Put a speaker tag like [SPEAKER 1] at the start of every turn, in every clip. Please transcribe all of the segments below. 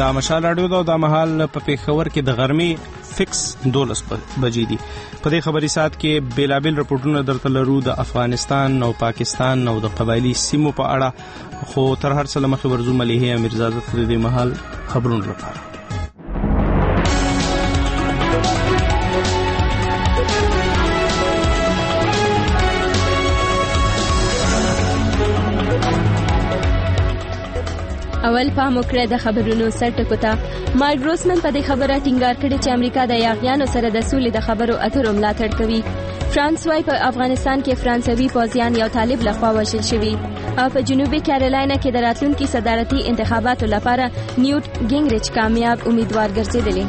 [SPEAKER 1] دا مشال راډیو دا د مهال په پیښور کې د غرمې فکس 12 بجې دي. په دې خبري سات کې بیلابل رپورټونه درته لرو د افغانستان او پاکستان او د قبایلی سیمو په اړه، خو تر هر څه مخکې ورزو مليحه امیرزاده د دې مهال خبرونه لپاره.
[SPEAKER 2] اول پام وکړه د خبرونو سرټکو ته. مارک ګروسمن په دې خبره ټینګار کړی چې امریکا د یاغیانو سره د سولې د خبرو اترو ملاتړ کوي. فرانس وايي په افغانستان کې فرانسوي پوځیان یو طالب لخوا وژل شوي، او په جنوبي کیرولاینا کې د راتلونکي صدارتي انتخاباتو لپاره نیوټ ګینګریچ کامیاب امیدوار ګرځېدلی.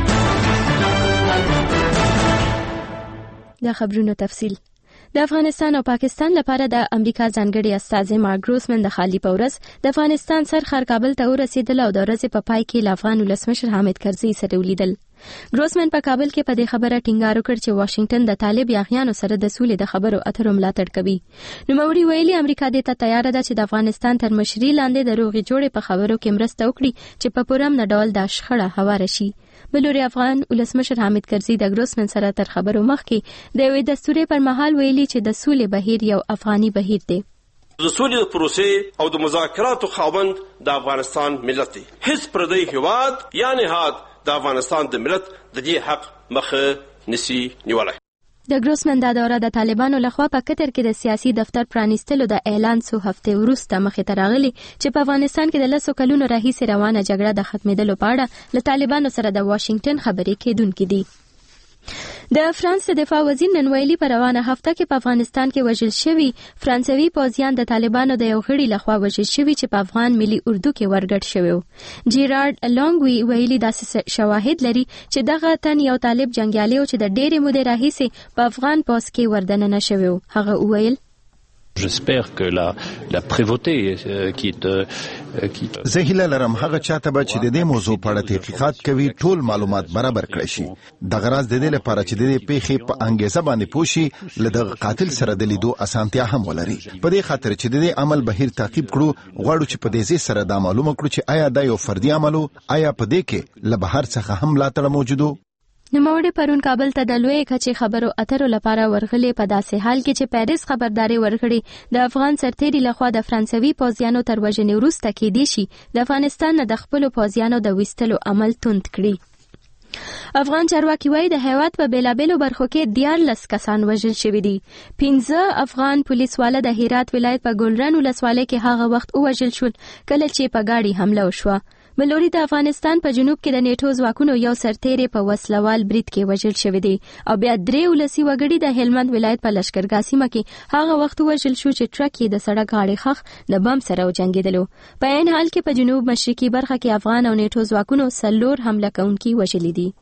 [SPEAKER 2] د خبرونو تفصیل. د افغانستان او پاکستان لپاره د امریکا ځانګړي استازي مارک ګروسمن د خالی په ورځ د افغانستان سرخر کابل ته ورسېدل او د ورځې په پای کې له افغان ولسمشر حامد کرزي سره ولیدل. ګروسمن په کابل کې په دې خبره ټینګار وکړ چې واشنگټن د طالب یاغیانو سره د سولې د خبرو اترو ملاتړ کوي. نوموړي ویلي امریکا دې ته تیار ده چې د افغانستان تر مشري لاندې د روغې جوړې په خبرو کې مرسته وکړي چې په پوره امن ډول د شخړه هواره شي. بلوري افغان ولسمشر حامد کرزي د ګروسمن سره تر خبرو مخکې د یوې دستوري پر مهال ویلي چې د سولې بهیر یو افغاني بهیر دی.
[SPEAKER 3] د سولې پروسې او د مذاکراتو خاوند د افغانستان ملت دی. هیڅ پردی هیواد یا نهاد د افغانستان د ملت د دې حق مخه نسی نیولای.
[SPEAKER 2] د ګروسمن دا دوره د طالبانو لخوا په قطر کې د سیاسي دفتر پرانیستلو د اعلان څو هفته وروسته مخې ته راغلي چې په افغانستان کې د 10 کلونو راهیسې روانه جګړه د ختمېدلو په اړه له طالبانو سره د واشنگټن خبرې کېدونکې دي. د فرانس دفاع وزیر نن ویلي په روانه هفته کې په افغانستان کې وژل شوي فرانسوي پوځیان د طالبانو د یو غړي لخوا وژل شوي چې په افغان ملي اردو کې ورګډ شوی و. جیرارډ لانګوي ویلي داسې شواهد لري چې دغه تن یو طالب جنگیالي او چې د ډېرې مودې راهیسې په افغان پوځ کې وردننه شوی و. هغه وویل
[SPEAKER 4] J'espère que la prévôté qui
[SPEAKER 5] زه هیله لرم هغه چاته به چې د دې موضوع په اړه تحقیقات کوي ټول معلومات برابر کړي شي. د غراض د دې لپاره چې د دې پیښې په انګیزه باندې پوښي لدغه قاتل سره د لیدو اسانتیا هم ولري. په دې خاطر چې د دې عمل بهیر تعقیب کړو غواړو چې په دې ځای سره دا معلومه کړو چې آیا دا یو فردي عمل آیا په دې کې له بهر څخه هم ملاتړ موجود.
[SPEAKER 2] نوموړي پرون کابل ته د لوی کچې خبرو اترو لپاره ورغلي په داسې حال کې چې پیرس خبرداري ورکړي د افغان سرتېري لخوا د فرانسوي پوځیانو تر وژنې وروسته کېدای شي د افغانستان نه د خپلو پوځیانو د ویستلو عمل توند کړي. افغان چارواکي وایي د هیواد په بیلابیلو برخو کې 14 کسان وژل شوي دي. 15 افغان پولیسواله د هرات ولایت په ګلران ولسوالۍ کې هغه وخت وژل شول کله چې په گاډي حمله وشوه. بلوري د افغانستان په جنوب کې د نیټو ځواکونو یو سرتېری په وسلوال برید کې وژل شوی دی او بیا 3 ولسی وګړي د هلمند ولایت په لشکرګاه سیمه کې هغه وخت وژل شو چې ټرک یې د سړک غاړې خخ د بم سره وجنګېدلو. په عین حال کې په جنوب مشرقي برخه کې افغان او نیټو ځواکونو 4 حمله کوونکي وژلي دي.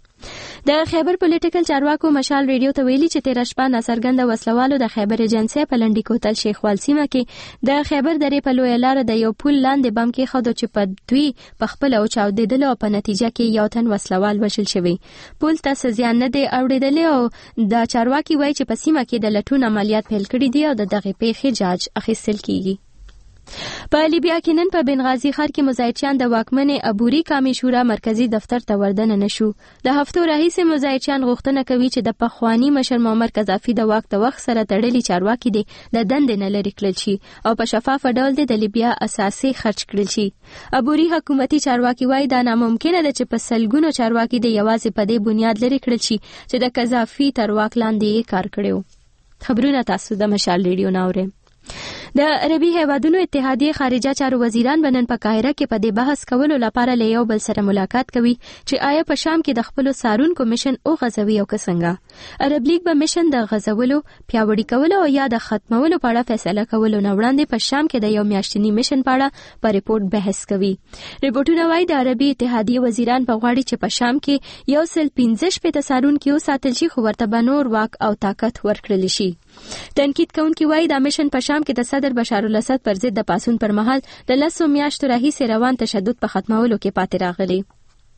[SPEAKER 2] د خیبر پولیټیکل چارواکو مشال ریډیو ته ویلي چې تیر شپه ناڅرګنده وسلوالو د خیبر ایجنسۍ په لنډی کوتل شیخوال سیمه کې د خیبر درې په لویه لار د یو پل لاندې بم کې خودو چې په دوی په خپل او چاودیدل او په نتیجه کې یو تن وسلوال وژل شوی. پل ته زیان نه دی اوریدلی او د چارواکي وایي چې په سیمه کې د لټون عملیات پیل کړي دي او د دغه پیښې جاج اخیستل کیږي. په لیبیا کې نن په بنغازي ښار کې مزایچیان د واکمنې عبوري قومي شورا مرکزی دفتر ته وردننه شو. د هفتو راهیسې مزایچیان غوښتنه کوي چې د پخوانی مشر معمر قذافي د واک ته وخت سره تړلي چارواکي دي د دندې نه لرې کړل شي او په شفاف ډول د لیبیا اساسي خرج کړل شي. عبوري حکومتي چارواکي وایي دا ناممکنه ده چې په سلګونو چارواکي د یوازې په دې بنیاد لرې کړل شي چې د قذافي تر واک لاندې کار کړو. خبرونه تاسو د مشال ریډیو ناوړئ. د عربي هیوادونو اتحادیه خارجه چارو وزیران بنن په قاهره کې په دې بحث کولو لپاره له یو بل سره ملاقات کوي چې آیا په شام کې د خپل سارونکو میشن او غزوي او څنګه. عرب لیگ به میشن د غزولو پیاوړي کولو او یا د ختمولو په اړه فیصله کولو نه وړاندې په شام کې د یو میاشتنی میشن په اړه په ریپورت بحث کوي. ریپورتونه وايي د عربي اتحادیه وزیران په غواړي چې په شام کې یو سل 15 سارونکو ساتل شي خو ورته بنور واک او طاقت ورکړل شي. تنقید کوونکي وایي د میشن په شام کې د صدر بشار الاسد پر ضد د پاسون پر مهال د 10 میاشتو راهیسې روان تشدد په ختمولو کې پاتې راغلی.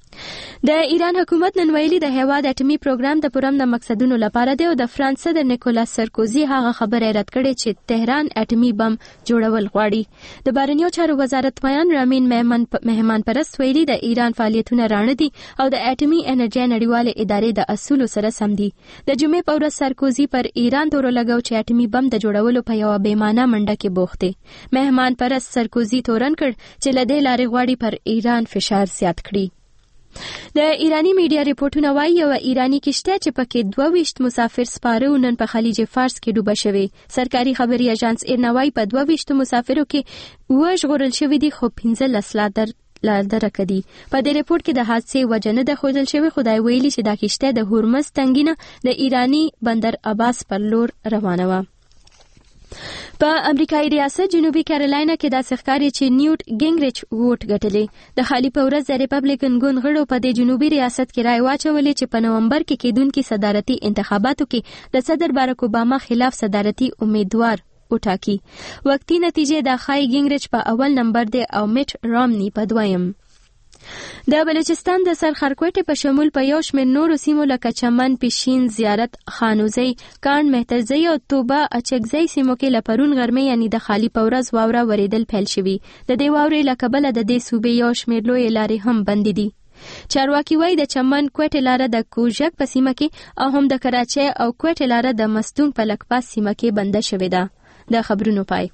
[SPEAKER 2] د ایران حکومت نن ویلي د هیواد اټومي پروګرام د پوره د مقصدونو لپاره دی او د فرانس صدر نیکولاس سرکوزي هغه خبره رد کړې چې تهران اټومي بم جوړول غواړي. د بهرنیو چارو وزارت بیان رامین مهمان پرست ویلي د ایران فعالیتونه رانه دي او د اټومي انرژي نړیواله ادارې د اصولو سره سم دي. د جمعې په ورځ سرکوزي پر ایران تور لګاو چې اټومي بم د جوړولو په یو بېمانه منډه کې بوخت دی. مهمان پرست سرکوزي تورن کړ چې لدې لارې غواړي پر ایران فشار زیات کړي. د ایرانی میډیا ریپورتونه وایي یو ایرانی کشته چې پکې 22 مسافر سپاره نن په خلیج فارس کې ډوبه شوی. سرکاري خبري اژانس ایرناوای په 22 مسافرو کې وژغورل شوی دي خو 15 لا درکدي. په دې ریپورت کې د حادثې وجه نه ده ښودل شوی. خدای ویلي چې دا کشته د هورمز تنګینه د ایرانی بندر عباس پر لور روانه و. په امریکایي ریاست جنوبي کیرولاینا کې د ښکاري چې نیوټ ګینګریچ ووټ ګټلې. د خالی په ورځ د ریپبلیکن ګوند غړو په دې جنوبي ریاست کې رای واچولې چې په نومبر کې کېدونکي صدارتي انتخاباتو کې د صدر باراک اوباما خلاف صدارتي امیدوار وټاکي. وقتی نتیجې د خای ګینګریچ په اول نمبر دی او میټ رامنی په دویم. د بلوچستان د سرخرکوټې په شمول په یو شمېر نورو سیمو لکه چمن، پیشین، زیارت، خانوزی، کاڼ، مهترزی او توبه اچکزی سیمو کې لپرون غرمې یعنی د خالی په ورځ واوره وریدل پیل شوي. د دې واورې له کبله د دې صوبې یو شمېر لوی لارې هم بندې دي. چارواکي وایي د چمن کوټې لاره د کوژک په سیمه کې او هم د کراچۍ او کوټې لاره د مستونګ په لکپاس سیمه کې بنده شوې ده. د خبرونو پای.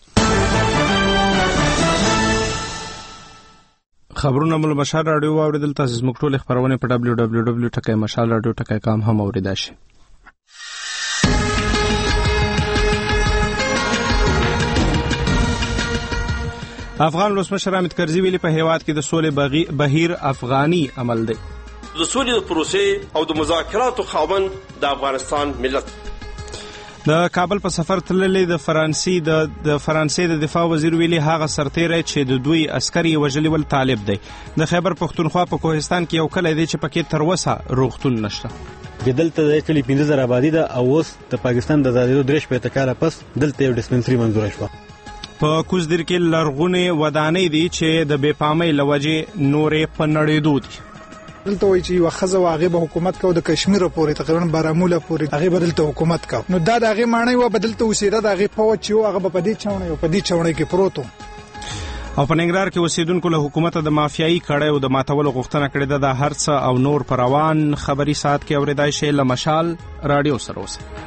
[SPEAKER 1] خبرونه مل مشال رادیو اوریدل. تاسو زموږ ټول خبرونه په www.mashalradio.com هم اوریدای شئ. افغان ولسمشر حامد کرزي ویلي په هیواد کې د سولې بهیر افغاني عمل دی.
[SPEAKER 3] د سولې پروسې او د مذاکراتو خاوند د افغانستان ملت.
[SPEAKER 1] د کابل په سفر تللی د فرانسې د دفاع وزیر ویلي هغه سرتیری چې د دوی عسکري وژلي ول طالب دی. د خیبر پښتونخوا په کوهستان کې یو کلی دی چې پکې تر اوسه روغتون نشته.
[SPEAKER 6] دلته د کلی 15000 آبادی ده او اوس د پاکستان د آزادیدو 3 کاله پس دلته یو ډیسپنسري منظور شوه.
[SPEAKER 1] په کوزدر کې لرغونې ودانۍ دي چې د بې پامۍ له وجې نورې په نړېدو دي.
[SPEAKER 7] دلته وایي چې یو خزه واغې به حکومت کو د کشمیر پورې تقریبا بارامولا پورې هغه بدلته حکومت کا. نو دا دغه معنی و بدلته اوسېده دغه په چې هغه په دې چاونه او په دې چاونه کې پروتو.
[SPEAKER 1] او په ننګرهار کې اوسیدونکو له حکومت د مافیایي کړیو د ماتولو غوښتنه کړې ده. د هر څه او نور پر روان خبري ساعت کې اوریدای شئ له مشال رادیو سره اوسئ.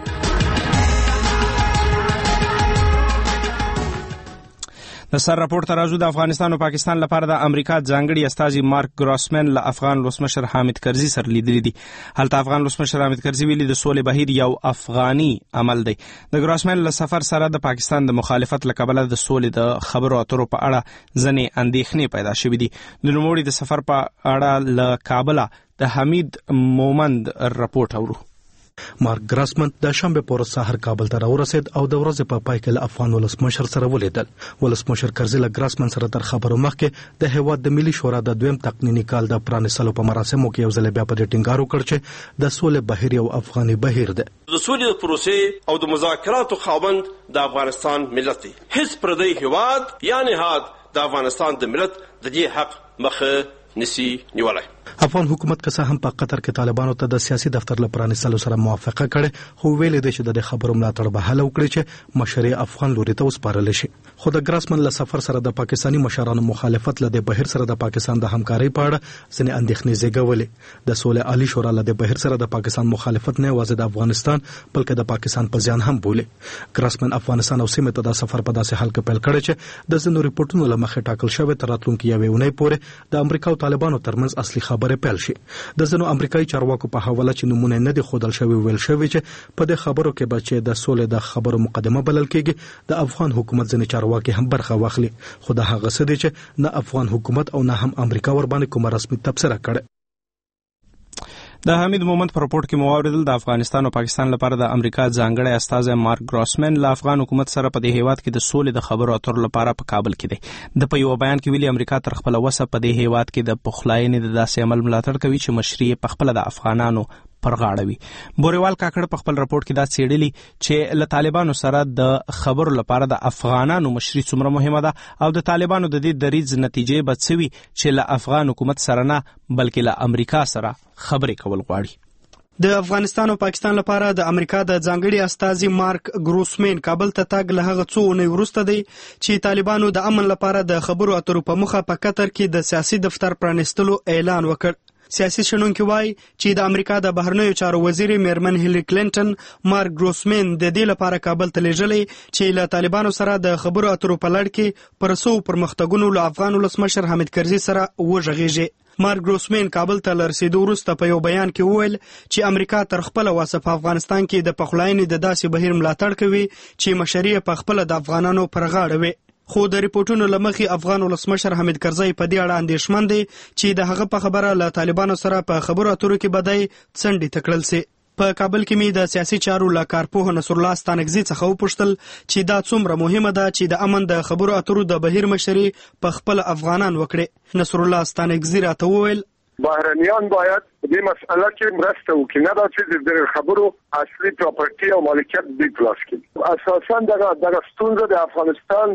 [SPEAKER 1] د سر راپورټ راځو. د افغانستان او پاکستان لپاره د امریکا ځانګړي استازي مارک ګراسمن له افغان ولسمشر حامد کرزي سره لیدلي دي. هلته افغان ولسمشر حامد کرزي ویلي د سولې بهیر یو افغاني عمل دی. د ګراسمن له سفر سره د پاکستان د مخالفت له کبله د سولې د خبرو اترو په اړه ځنې اندېښنې پیدا شوې دي. د نوموړي د سفر په اړه له کابل د حمید مومند راپورټ اورو.
[SPEAKER 8] مارک ګراسمن د شنبه پر سحر کابل ته راورسید او د ورځې په پای کې له افغان ولسمشر سره ولیدل. ولسمشر کرزي له ګراسمن سره تر خبرو مخکې د هیواد د ملي شورا د دویم تقنینی کال د پرانیستلو په مراسمو کې یو ځل بیا په دې ټینګار وکړ چې د سولې بهیر یو افغاني بهیر دی.
[SPEAKER 3] د سولې پروسې او د مذاکراتو خاوند د افغانستان ملت دی. هیڅ پردی هیواد یا نهاد د افغانستان د ملت د دې حق مخه نسی نیولای.
[SPEAKER 8] افغان حکومت که څه هم په قطر کې طالبانو ته د سیاسي دفتر لپاره پرانیستلو سره موافقه کړې خو ویلي دی چې د خبرو ملاتړ به هله وکړي چې مشري افغان لوري ته وسپارل شي. خو د ګراسمن له سفر سره د پاکستاني مشرانو مخالفت له د بهیر سره د پاکستان د همکارۍ په اړه ځینې اندېښنې زیږولې. د سولې عالی شورا له د بهیر سره د پاکستان مخالفت نه یوازې د افغانستان بلکې د پاکستان په ځان هم بولي. ګراسمن افغانستان او سیمه ته د سفر په داسې حال کې پیل کړی چې د ځینو ریپورتونو له مخې ټاکل شوی تر راتلونکي یوې اونۍ پورې د امریکا او طالبانو ترمنځ اصلي خبرې پیل شي. د ځینو امریکایي چارواکو په حواله چې نمونه نه دي ښودل شوی ویل شوی چې په دې خبرو کې به چې د سولې د خبرو مقدمه بلل کېږي د افغان حکومت ځینې چارواکي هم برخه واخلي. خو دا هغه څه دي چې نه افغان حکومت او نه هم امریکا ور باندې کومه رسمي تبصره کړې.
[SPEAKER 1] د حمید مومند په راپورټ کې موارد د افغانستان او پاکستان لپاره د امریکا ځانګړي استازي مارک ګراسمن له افغان حکومت سره په دې هیواد کې د سولې د خبرو اترو لپاره په کابل کې دی. د په یو بیان کې ویلي امریکا تر خپل وسه په دې هیواد کې د پخلاینې د داسې عمل ملاتړ کوي چې مشري په خپل د افغانانو پر غاړه وي. بوريوال کاکړ په خپل راپورټ کې دا څېړلي چې له طالبانو سره د خبرو لپاره د افغانانو مشري څومره مهمه ده او د طالبانو د دې دریځ نتیجې به څه وي چې له افغان حکومت سره نه بلکې له امریکا سره خبرې کول غواړي.
[SPEAKER 9] د افغانستان او پاکستان لپاره د امریکا د ځانګړي استازي مارک ګروسمین کابل ته تګ له هغه څو اونۍ وروسته دی چې طالبانو د امن لپاره د خبرو اترو په مخه په قطر کې د سیاسي دفتر پرانیستلو اعلان وکړ. سیاسي شنونکي وایي چې د امریکا د بهرنیو چارو وزیر میرمن هیلری کلینټن مارک ګروسمین د دې لپاره کابل ته لیږلی چې له طالبانو سره د خبرو اترو په لړ کې پر څو پرمختګونو له افغان ولسمشر حامد کرزي سره وغږیږي. مارک ګروسمین کابل ته له رسیدو وروسته په یو بیان کې وویل چې امریکا تر خپله وسه په افغانستان کې د پخلاینې د داسې بهیر ملاتړ کوي چې مشري په خپله د افغانانو پر غاړه وي. خو د ریپورټونو له مخې افغان ولسمشر حامد کرزي په دې اړه اندېښمن دی چې د هغه په خبره له طالبانو سره په خبرو اترو کې به دی څنډې ته کړل سي. په کابل کې می د سیاسي چارو له کارپوه نصر الله ستانکزي څخه وپوښتل چې دا څومره مهمه ده چې د امن د خبرو اترو د بهیر مشري په خپل افغانان وکړي. نصر الله ستانکزي راته وویل
[SPEAKER 10] بهرنیان باید دې مسئله کې مرسته وکړي، نه دا چې د خبرو اصلي پراپرټي او مالکیت دې پلاس کړي. اساساً دغه ستونزه د افغانستان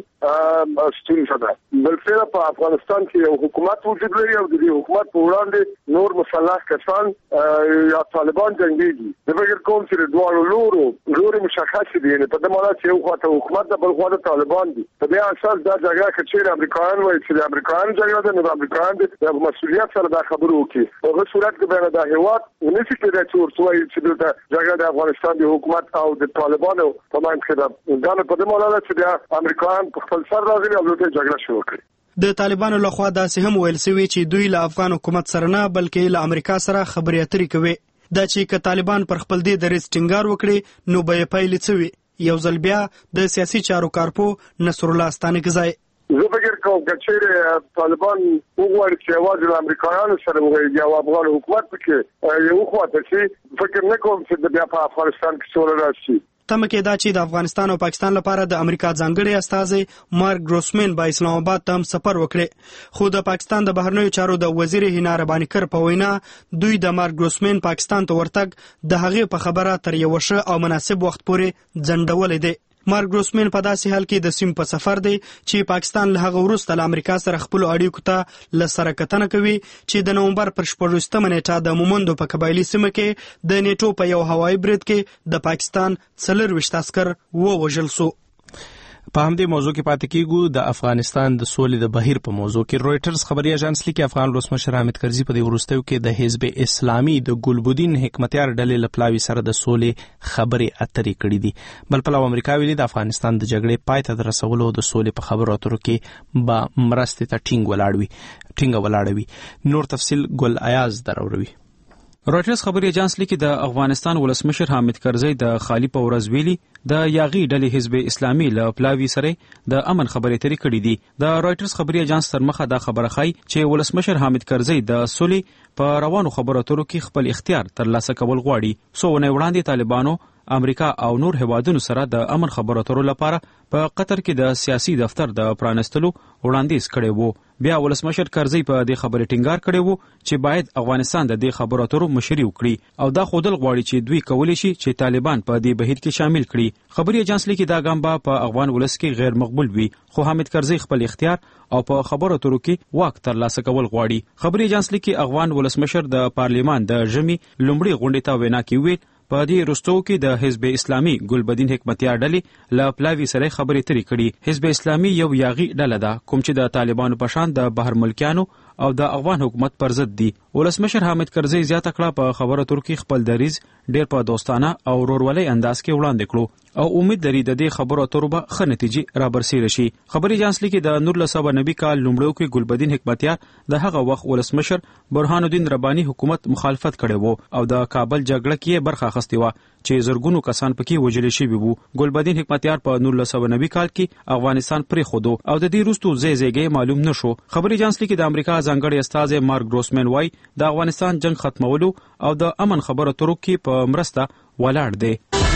[SPEAKER 10] ستونزه ده. بلکې په افغانستان کې یو حکومت وجود لري او د دې حکومت په وړاندې نور مسلح کسان یا طالبان جنګيږي. د فکر کوم چې د دوه لوري مشخص دي، نه په دې معنی چې یو خواته حکومت د بل خواته طالبان دي. په دې اساس دا جګړه چې امریکایان وایي چې د امریکایانو جګړه ده، نو د امریکایانو د مسؤلیت سره دا خبرو وکړي. په هغه صورت کې د هیواد نشي کېدای چې ورسوي چې د جګړه د افغانستان د حکومت او د طالبانو په منځ کې دا نه په دې معنی چې د امریکایان په خپل سر راغلي او د جګړه شروع کړي.
[SPEAKER 9] د طالبانو لخوا داسې هم ویل شوی چې دوی له افغان حکومت سره نه بلکې له امریکا سره خبرې اترې کوي. دا چې که طالبان پر خپل دې دریځ ټینګار وکړي نو به یې پایلې څه وي. یو ځل بیا د سیاسي چارو کارپوه نصر الله ستانکزي
[SPEAKER 10] زه فکر کوم چې طالبان وګوري چې یوازې د امریکایانو سره وغږیږي او افغان حکومت پکې یو خواته شي، فکر نه کوم چې بیا په افغانستان کې سوله راشي.
[SPEAKER 9] تمه کې دا چې د افغانستان او پاکستان لپاره د امریکا ځانګړي استازي مارک ګروسمین به اسلام آباد ته هم سفر وکړي. خو د پاکستان د بهرنیو چارو د وزیر هینا ربانیکر په وینا دوی د مارک ګروسمین پاکستان ته ورتګ د هغې په خبره تر یو ښه او مناسب وخت پورې ځنډولی دی. مارک ګروسمین په داسې حال کې د سیم په سفر دی چې پاکستان له هغه وروسته له امریکا سره خپل اړیکو ته له سره کتنه کوي چې د نومبر پر 14 نیټه د مومندو په قبایلي سیمه کې د نیټو په یو هوایي برید کې د پاکستان 24 عسکر ووژل شو.
[SPEAKER 1] په همدې موضوع کې پاتې کیږو. د افغانستان د سولې د بهیر په موضوع کې رويټرز خبري اژانس لیکي افغان ولسمشر حامد کرزي په دې وروستیو کې د حزب اسلامي د ګلبدین حکمتیار ډلې لپلاوي سره د سولې خبرې اترې کړې دي. بل پلو امریکا ویلي د افغانستان د جګړې پای ته رسولو د سولې په خبرو اترو کې به مرستې ته ټینګ ولاړوي. نور تفصیل ګل ایاز دروروي.
[SPEAKER 11] رويټرز خبري اژانس لیکي د افغانستان ولسمشر حامد کرزي د خالی په ورځ ویلي د یاغي ډلې حزب اسلامي له پلاوي سره د امن خبرې اترې کړې دي. د رويټرز خبري اژانس تر مخه دا خبره خای چې ولسمشر حامد کرزي د سولې په روانو خبرو اترو کې خپل اختیار ترلاسه کول غواړي. سو نه وړاندې طالبانو امریکا او نور هیوادونو سره د امن خبرو اترو لپاره په قطر کې د سیاسي دفتر د پرانستلو وړاندیز کړی وو. بیا ولسمشر کرزي په دې خبرې ټینګار کړی وو چې باید افغانستان د دې خبرو اترو مشري وکړي او دا خودل غواړي چې دوی کولی شي چې طالبان په دې بهیر کې شامل کړي. خبري اژانس لیکي دا ګام به په افغان ولس کې غیر مقبول وي، خو حامد کرزي خپل اختیار او په خبرو اترو کې واک ترلاسه کول غواړي. خبري اژانس لیکي افغان ولسمشر د پارلیمان د ژمي لومړي غونډې ته وینا کوي. په دې وروستو کې د حزب اسلامي ګلبدین حکمتیار ډلې له پلاوي سره خبرې اترې کړي. حزب اسلامي یو یاغي ډله ده کوم چې د طالبانو په شان د بهر ملکیانو او د افغان حکومت پر ضد دي. ولسمشر حامد کرزي زیاته کړه په خبرو اترو کې خپل دریځ ډېر په دوستانه او ورورولۍ انداز کې وړاندې کړو او امید لري د دې خبرو اترو به ښه نتیجې رابرسېره شي. خبري اژانس لیکي د 1990 کال لومړیو کې ګلبدین حکمتیار د هغه وخت ولسمشر برهان الدین رباني حکومت مخالفت کړی وو او د کابل جګړه کې برخه اخیستې وه چې زرګونو کسان پکې وژل شوي وو. ګلبدین حکمتیار په 1990 کال کې افغانستان پرېښودو او د دې وروستو ځای معلوم نشو. خبري اژانس لیکي د امریکا ځانګړي استازی مارک ګروسمین وایي د افغانستان جنگ ختمولو او د امن خبرو اترو کې په مرسته ولاړ دی.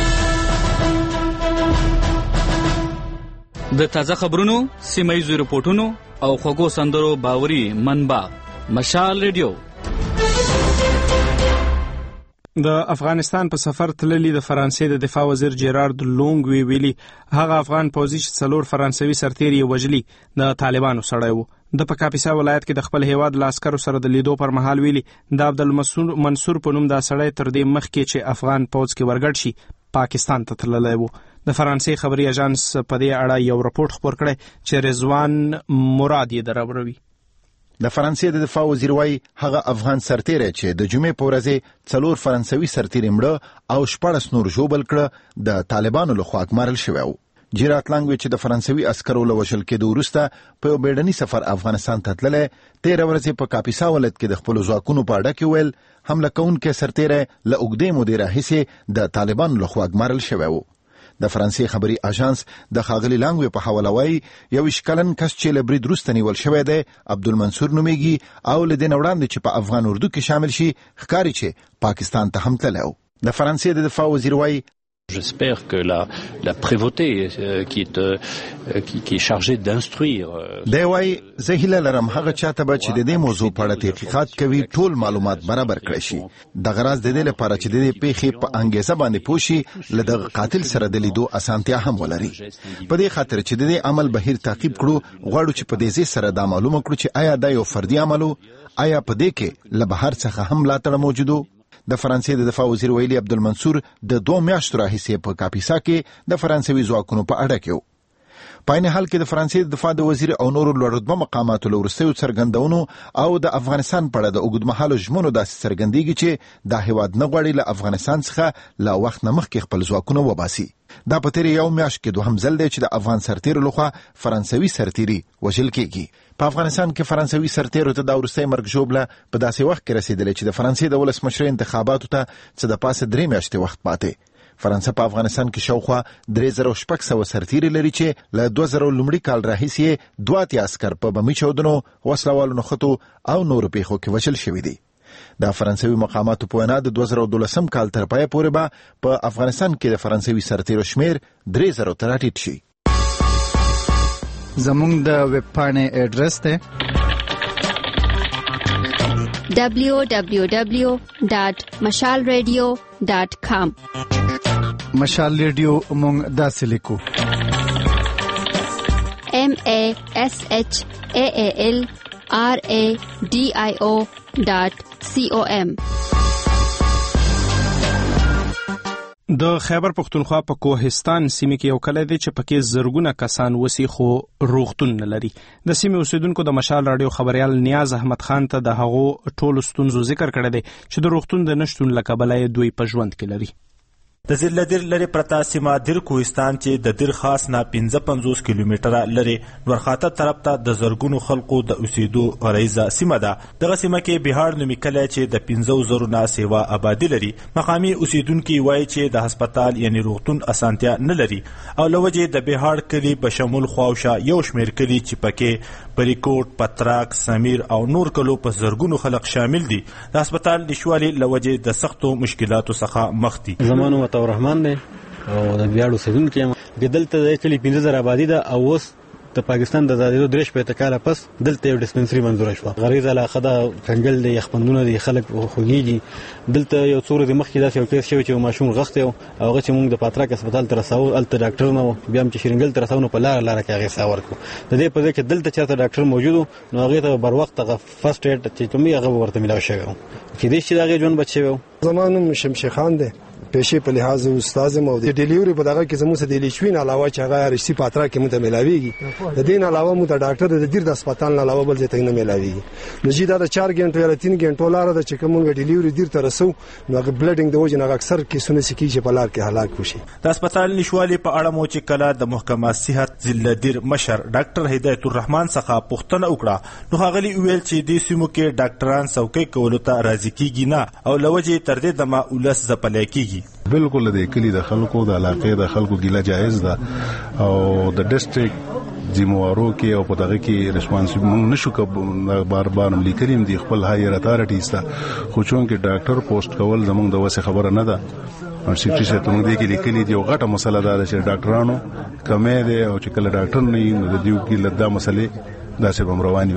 [SPEAKER 12] د تازه خبرونو، سیمایي رپورټونو او خوږو سندرو باوري منبع مشال ریډیو.
[SPEAKER 1] د افغانستان په سفر تللی د فرانسې د دفاع وزیر جیرارد لونګ ویلي هغه افغان پوځي چې 4 فرانسوي سرتیري وژلي د طالبانو سړی وو. د په کاپیسا ولایت کې د خپل هیواد له عسکرو سره د لیدو پر مهال ویلي د عبدالمنصور په نوم دا سړی تر دې مخکې چې افغان پوځ کې ورګډ شي پاکستان ته تللی وو. د فرانسې خبري اژانس په دې اړه یو راپورټ خپور کړی چې رضوان مراد یې دراوړوي.
[SPEAKER 5] د فرانسې د دفاع وزیر وايي هغه افغان سرتیری چې د جمعې په ورځ 4 فرانسوي سرتیري مړه او 14 نور ژوبل کړه د طالبانو لخوا اګمارل شوی وو. جیرات لانګ چې د فرانسوي عسکرو له وژل کېدو وروسته په یو بیړني سفر افغانستان ته تللی 13 ورځې په کاپیسا ولایت کې د خپل ځواکونو په اړه کې ویل حمله کوونکی سرتیری له اوږدې مودې راهیسې د طالبانو لخوا اګمارل شوی وو. د فرانسې خبري اژانس د خاغلی لانګوي په حواله وایي یو شکلن کس چې له برید وروسته نیول شوی دی عبدالمنصور نومیږي او له دې نه وړاندې چې په افغان اردو کې شامل شي ښکاري چې پاکستان ته هم تللی و. د فرانسې د دفاع وزیر وایي
[SPEAKER 4] J'espère que la prévôté qui est chargée d'instruire
[SPEAKER 5] دی وایي زه هیله لرم هغه چاته به چې د دې موضوع په اړه تحقیقات کوي ټول معلومات برابر کړي شي. د غراض د دې لپاره چې د دې پیښې په انګیزه باندې پوه شي له دغه قاتل سره د لیدو اسانتیا هم ولري. په دې خاطر چې د دې عمل بهیر تعقیب کړو غواړو چې په دې ځای سره دا معلومه کړو چې آیا دا یو فردي عمل آیا په دې کې له بهر څخه هم ملاتړ موجود و. د فرانسې د دفاع وزیر ویلي عبدالمنصور د 2 میاشتو راهیسې په کاپیسا کې د فرانسوي ځواکونو په اړه کې و. په عین حال کې د فرانسې د دفاع د وزیر او نورو لوړ رتبه مقاماتو له وروستیو څرګندونو او د افغانستان په اړه د اوږدمهالو ژمنو داسې څرګندېږي چې دا هیواد نه غواړي له افغانستان څخه له وخت نه مخکې خپل ځواکونه وباسي. دا په تیرې یو میاشت کې دوهم ځل دی چې د افغان سرتیرو لخوا فرانسوي سرتیري وژل کېږي. په افغانستان کې فرانسوي سرتیرو ته دا وروستی مرګ ژوبله په داسې وخت کې رسېدلی چې د فرانسې د ولسمشرۍ انتخاباتو ته څه د پاسه 3 میاشتې وخت پاتې. فرانسه په افغانستان کې شاوخوا 3600 سرتیري لري چې له 2000 لومړي کال راهیسې 2 عسکر په بمي چاودنو وسلوالو نښتو او نورو پیښو کې وژل شوي دي. د فرانسوي مقاماتو په وینا د 2012 کال تر پایه پورې به په افغانستان کې د فرانسوي سرتیرو شمیر 3000 ته راټیټ شي.
[SPEAKER 13] زموږ د ویب پاڼې اډرس دی
[SPEAKER 2] www.mashalradio.com.
[SPEAKER 13] مشال ریډیو موږ داسې لیکو
[SPEAKER 2] MASHALRADIO.com.
[SPEAKER 1] د خیبر پختونخوا په کوهستان سیمه کې یو کلی دی چې پکې زرګونه کسان وسی خو روغتون نه لري. د سیمه اوسیدونکو د مشال رادیو خبريال نیاز احمد خان ته د هغو ټولو ستونزو ذکر کړی دی چې د روغتون د نشټون له کبله دوی په ژوند کې لري.
[SPEAKER 14] د ضلع دیر لري پرتا سیمه دیر کوهستان چې د دیر خاص نه 55 کیلومتره لري ورخاته طرف ته د زرګونو خلکو د اوسېدو غریزه سیمه ده. دغه سیمه کې بهار نومي کلی چې د 15000 نه سیوا آبادی لري. مقامی اوسیدونکو وایي چې د هسپتال یعنی روغتون اسانتیا نه لري او لوجه د بهار کلی په شمول خواوشه یو شمیر کلی چې پکې بریکوټ، پتراک، سمیر او نور کلو په زرګونو خلک شامل دي. د هسپتال نشوالي لوجه د سختو مشکلاتو څخه مخ دي.
[SPEAKER 6] زمانو الرحمن دی او د بیاړو سیدون کې دلته د کلی 15000 آبادی ده او اوس د پاکستان د آزادیدو 3 کاله پس دلته یو ډیسپنسری منظور شو. غریزه علاقه ده کنګل دی خپندونه دي خلک خوږیږي. دلته یو څور د مخکې داسې یو کیس شوی چې ماشوم غخته او هغه چې موږ د پاتراک هسپتال تر رساو الته ډاکټر نه بیا هم چې شرنګل تر رساو په لار کې هغه ساور کو د دې په ځای کې دلته چاته ډاکټر موجود نو هغه ته بر وخت فرست ایډ چې کومي هغه ورته ملاو شوی چې دې چې هغه جون بچو
[SPEAKER 15] زمانو شمشي خان دی پیشې په لحاظ استاد مو د ډیلیوري په دغه کې زموږ سره د لیشوین علاوه چې هغه رشتي پاترا کې مته ملاويږي د دین علاوه مو د ډاکټر د دیر د هسپتال نه علاوه بل ځای ته نه ملاويږي نو چې دا 4 غنټو یا 3 غنټو لار د چې کومه ډیلیوري دیر ته رسو نو هغه بلډینګ د وجه نه اکثر کیسونه سکی چې په لار کې هلاک وشي.
[SPEAKER 14] د هسپتال نشوالي په اړه مو چې کله د محکمه صحت ضلع دیر مشر ډاکټر هدایت الرحمن څخه پوښتنه وکړه نو هغه ویل چې د سیمو کې ډاکټران څوکۍ کولو ته راضي کیږي نه او لوجه تر دې د ماولس زپلای کیږي.
[SPEAKER 16] بالکل د کلی د خلکو د علاقې د خلکو ګیله جایز ده او د ډیسټریکټ ذمہوارو کې او په دغه کې ریسپانسیبل موږ نشو کوو بار بار لیکلیم دی خپل هایر اتارټیز ته خو چون کې ډاکټر پوسټ کول زموږ د وسه خبره نه ده او سیکریټری ته موږ دی کې لیکلي دی او غټه مسله ده چې ډاکټرانو کمې ده او چې کله ډاکټر نه وي نو د دیو کې لدا مسلې داسې بم رواني نه.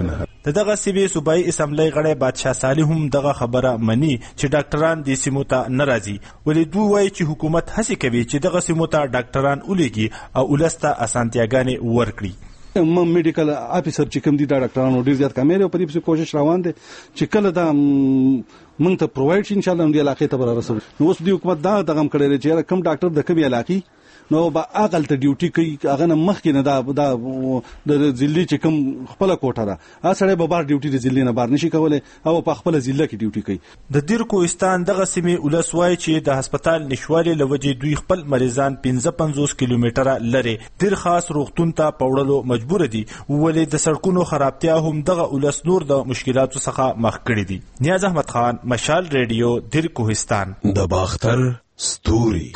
[SPEAKER 14] دغه سیمې صوبایي اسمبلی غړی بادشاه صالح هم دغه خبره مني چې ډاکټران دې سیمو ته نه راځي، ولې دوی وایي چې حکومت هڅې کوي چې دغه سیمو ته ډاکټران ولېږي او ولس ته اسانتیاګانې ورکړي.
[SPEAKER 13] میډیکل افیسر چې کوم دي دا ډاکټرانو ډیر زیات کمې او په دې کوشش روان دي چې کله دا مونږ ته پرووایډ شي ان شاء الله دې علاقې ته به رسوي. نو اوس دې حکومت دا دغه کړی چې کم ډاکټر د کومې علاقې نو با اقل ته ډیوټي کوي هغه نه مخکې نه دا د ضلع چې کوم خپل کوټه ده سړی به بار ډیوټي د ضلع نه بار نشي کولای او په خپل ضلع کې ډیوټي کوي.
[SPEAKER 14] د دیر کوهستان دغه سیمې ولس وایي چې د هسپتال نشوالي له وجې دوی خپل مریضان 55 کیلومتره لري ډیر خاص روغتون ته پوړلو مجبور دي، ولې د سړکونو خرابتیا هم دغه ولس نور د مشکلاتو څخه مخ کړي دي. نیاز احمد خان، مشال ریډیو، دیر کوهستان.
[SPEAKER 17] د باختر ستوري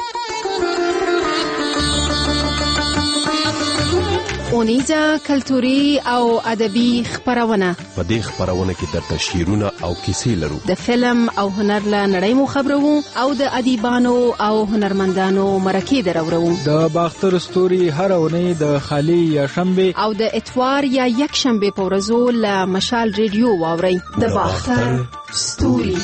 [SPEAKER 18] اونیزه کلتوري او ادبي خبرونه.
[SPEAKER 17] په دې خبرونه کې درته شعرونه او کیسې لرو.
[SPEAKER 18] د فلم او هنر له نړۍ مو خبرو او د ادیبانو او هنرمندانو مرکې درورو.
[SPEAKER 19] د باختر ستوري هر اونۍ د خالی یا شنبه
[SPEAKER 18] او د اتوار یا یک شنبه په ورځو له مشال ریډیو واورئ. د باختر ستوري.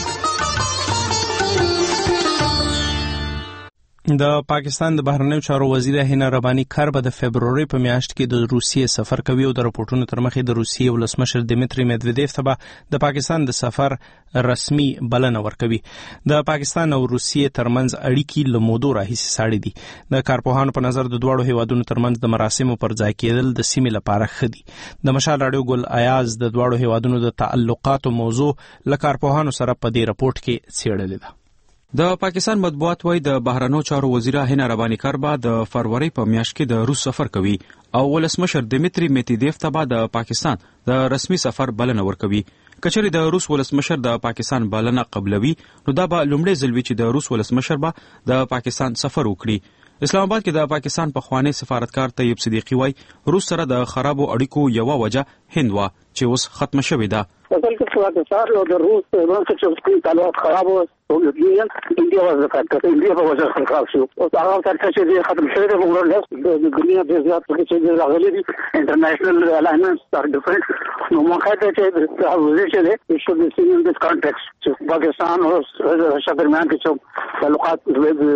[SPEAKER 1] د پاکستان د بهرنیو چارو وزیر هینا ربانی کار به د فبروري په میاشت کې د روسیې سفر کوي او د راپورټونو تر مخې د روسیې ولسمشر دمیتری مدودیف ته به د پاکستان د سفر رسمي بلنه ورکوي. د پاکستان او روسیې ترمنځ اړیکې له مودو راهیسې ساړې دي. د کارپوهانو په نظر د دواړو هیوادونو ترمنځ د مراسمو پر ځای کېدل د سیمې لپاره ښه دي. د مشال راډیو ګل ایاز د دواړو هیوادونو د تعلقاتو موضوع له کارپوهانو سره په دې راپورټ کې څېړلې ده.
[SPEAKER 11] د پاکستان مطبوعات وایي د بهرنیو چارو وزیر هینا ربانی کاربا د فروری په میاشت کې د روس سفر کوي او ولسمشر دمیتری مدودیف ته د پاکستان د رسمي سفر بلنه ورکوي. کچری د روس ولسمشر د پاکستان بلنه قبلوي نو دا به لومړی ځل وي چې د روس ولسمشر به د پاکستان سفر وکړي. اسلام آباد کې د پاکستان پخوانی سفارتکار طیب صدیقی وایي روس سره د خرابو اړیکو یوه وجه هند وا چې اوس ختمه شوې ده.
[SPEAKER 20] اصل کې پاکستان او د روس په منځ کې چې تعلقات خراب وو او د انډیا وضعیت کې انډیا په وجه خراب شو او هغه تر چې ختم شوی دی موږ له د دنیا د زیات چې راغلي دي انټرنیشنل الاینمنټس ار ډیفرنٹ نو موږ ته چې د وزیر دی شو د سین ان دس کانټیکست چې پاکستان او شادرمیان کې چې تعلقات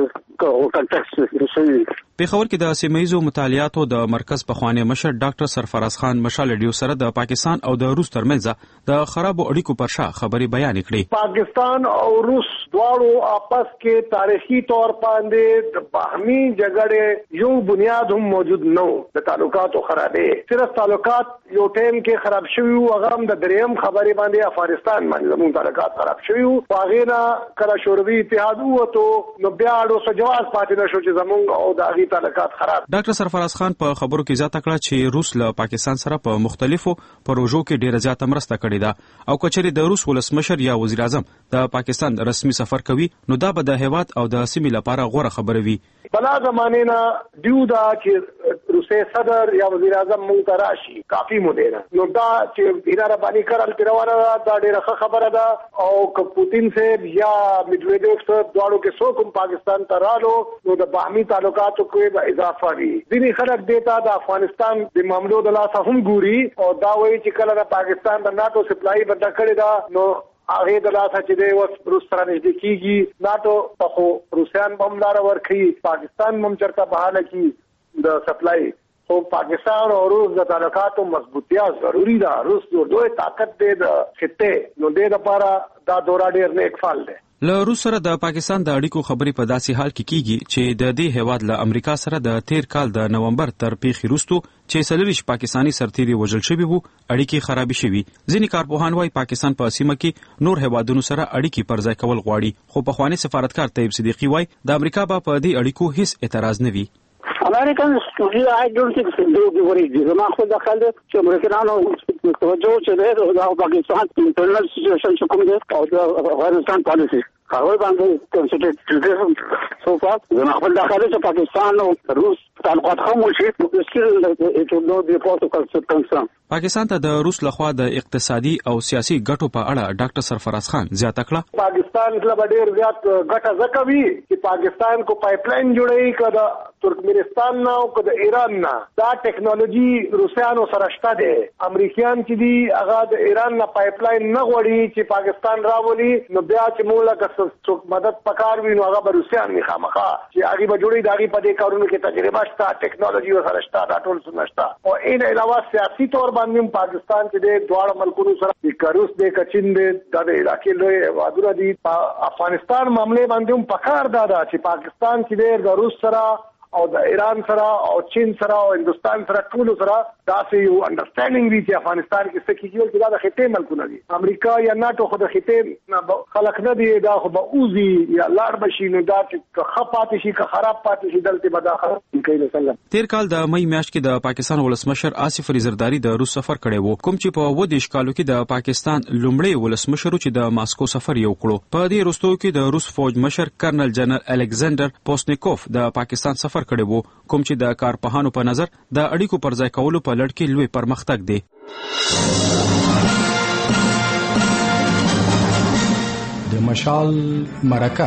[SPEAKER 20] او کانټیکست رسوي.
[SPEAKER 11] پیښور کې د سیمایزو مطالعاتو د مرکز پخوانی مشر ډاکټر سرفراز خان مشال ډیو سره د پاکستان او د روس ترمنځ د خرابو اړیکو پر شا خبري بیان کړي.
[SPEAKER 10] پاکستان او روس دواړو آپس کې تاریخي طور باندې د باهمي جګړې یو بنیاد هم موجود نه و. د تعلقاتو خرابې صرف تعلقات یو ټیم کې خراب شوي او هغه هم د دریم خبرې باندې افغانستان باندې زموږ تعلقات خراب شوي او هغه نه کله شوروي اتحاد وته نو بیا اړو سجواز پاتې نشو چې زموږ او د هغه تعلقات خراب.
[SPEAKER 11] ډاکټر سرفراز خان په خبرو کې زیاته کړه چې روس له پاکستان سره په مختلفو پروژو کې ډیره زیاته مرسته کړې ده او کچري د روس ولسمشر یا وزیر اعظم د پاکستان رسمي سفر کوي نو دا به د هیواد او د سیمې لپاره غوره خبره وي.
[SPEAKER 10] بلا زمانه نه دیو دا چې روسي صدر یا وزیر اعظم مونږ ته راشي کافي مودې نو دا چې هینا ربانی کارل پیروانه دا ډیره ښه خبره ده او ک پوتین سے یا مدویدیف سے دواړو کې څوک پاکستان ته رالو نو د باهمي تعلقاتو کې به اضافه وي. ځینې خلک دیتا د افغانستان د معاملو د لاسه هم ګوري او دا وایي چې کله د پاکستان د ناتو سپلای بند کړی دا نو هغه د لاسه چې دی اوس روس سره نږدې کیږي ناتو په خو روسیان بمدار ورکړي پاکستان هم چرته بحاله کی د سپلای خو پاکستان او روس د تعلقاتو مضبوطیا ضروری ده. روس یو دوی طاقت دی د خطه نو د لپاره دا دورا ډیر نیک فال دی.
[SPEAKER 11] له روس سره د پاکستان د اړیکو خبرې په داسې حال کې کیږي چې د دې هیواد له امریکا سره د تیر کال د نومبر تر پیښې وروسته چې سلریش پاکستانی سرتیري وژل شوي وو اړیکې خرابې شوي. ځینې کارپوهان وايي پاکستان په سیمه کې نور هیوادونو سره اړیکې پر ځای کول غواړي خو پخوانی سفارتکار طیب صدیقی وايي د امریکا په دې اړیکو هیڅ اعتراض نه وي.
[SPEAKER 20] Americans, I don't think they will be worried. زما خو د خلک چې امریکایانو توجه چې د پاکستان انټرنل سچویشن چې کوم دی او د افغانستان پالیسي هغه باندې کنسنټریټ سو فار زما خپل داخله چې پاکستان او روس تعلقات هم شي سټیل اټ نو دی پروتوکول
[SPEAKER 11] پاکستان ته د روس لخوا د اقتصادي او سیاسي ګټو په اړه ډاکټر سرفراز خان زیاته کړه.
[SPEAKER 10] پاکستان له ډېر زیات ګټه زکوي چې پاکستان کو پایپ لاین جوړوي کړه ترکمنستان نه او که د ایران نه دا ټیکنالوژي روسیانو سره شته دی. امریکایان چې دي هغه د ایران نه پایپ لاین نه غواړي چې پاکستان راولي، نو بیا چې موږ لکه څوک مدد پکار وي نو هغه به روسیان نه خامخا چې هغه به جوړي داغي په دې کارونو کې تجربه شته، ټیکنالوژي سره شته، دا ټول څه نشته. او این علاوه سیاسي تور باندې پاکستان چې د دواړو ملکونو سره د روس د چین د علاقې لوی هیوادونه دي. افغانستان معاملې باندې هم پکار دا چې پاکستان چې د روس سره او د ایران سره او چین سره او هندستان سره ټول سره داسې یو انډرستانډینګ وي چې افغانستان کې څه کیږي چې دا د خطې ملکونه دي. امریکا یا ناتو خو د خطې خلک نه دي، دا خو به اوزي یا لاړ بشي، نو دا چې خپاتې شي که خراب پاتې شي دلته به دا خبره کوي. مثلا
[SPEAKER 11] تیر کال د مې میاشت کې د پاکستان ولسمشر آصف علي زرداری د روس سفر کړی وو، کوم چې په 20 کالو کې د پاکستان لومړی ولسمشر چې د ماسکو سفر یو کړو. په دې وروستیو کې د روس فوج مشر کرنل جنرال الکساندر پوسنیکوف د پاکستان سفر کړی وو، کوم چې د کارپوهانو په نظر د اړیکو پر ځای کولو په لړ کې لوی پرمختګ دی.
[SPEAKER 21] د مشال مرکه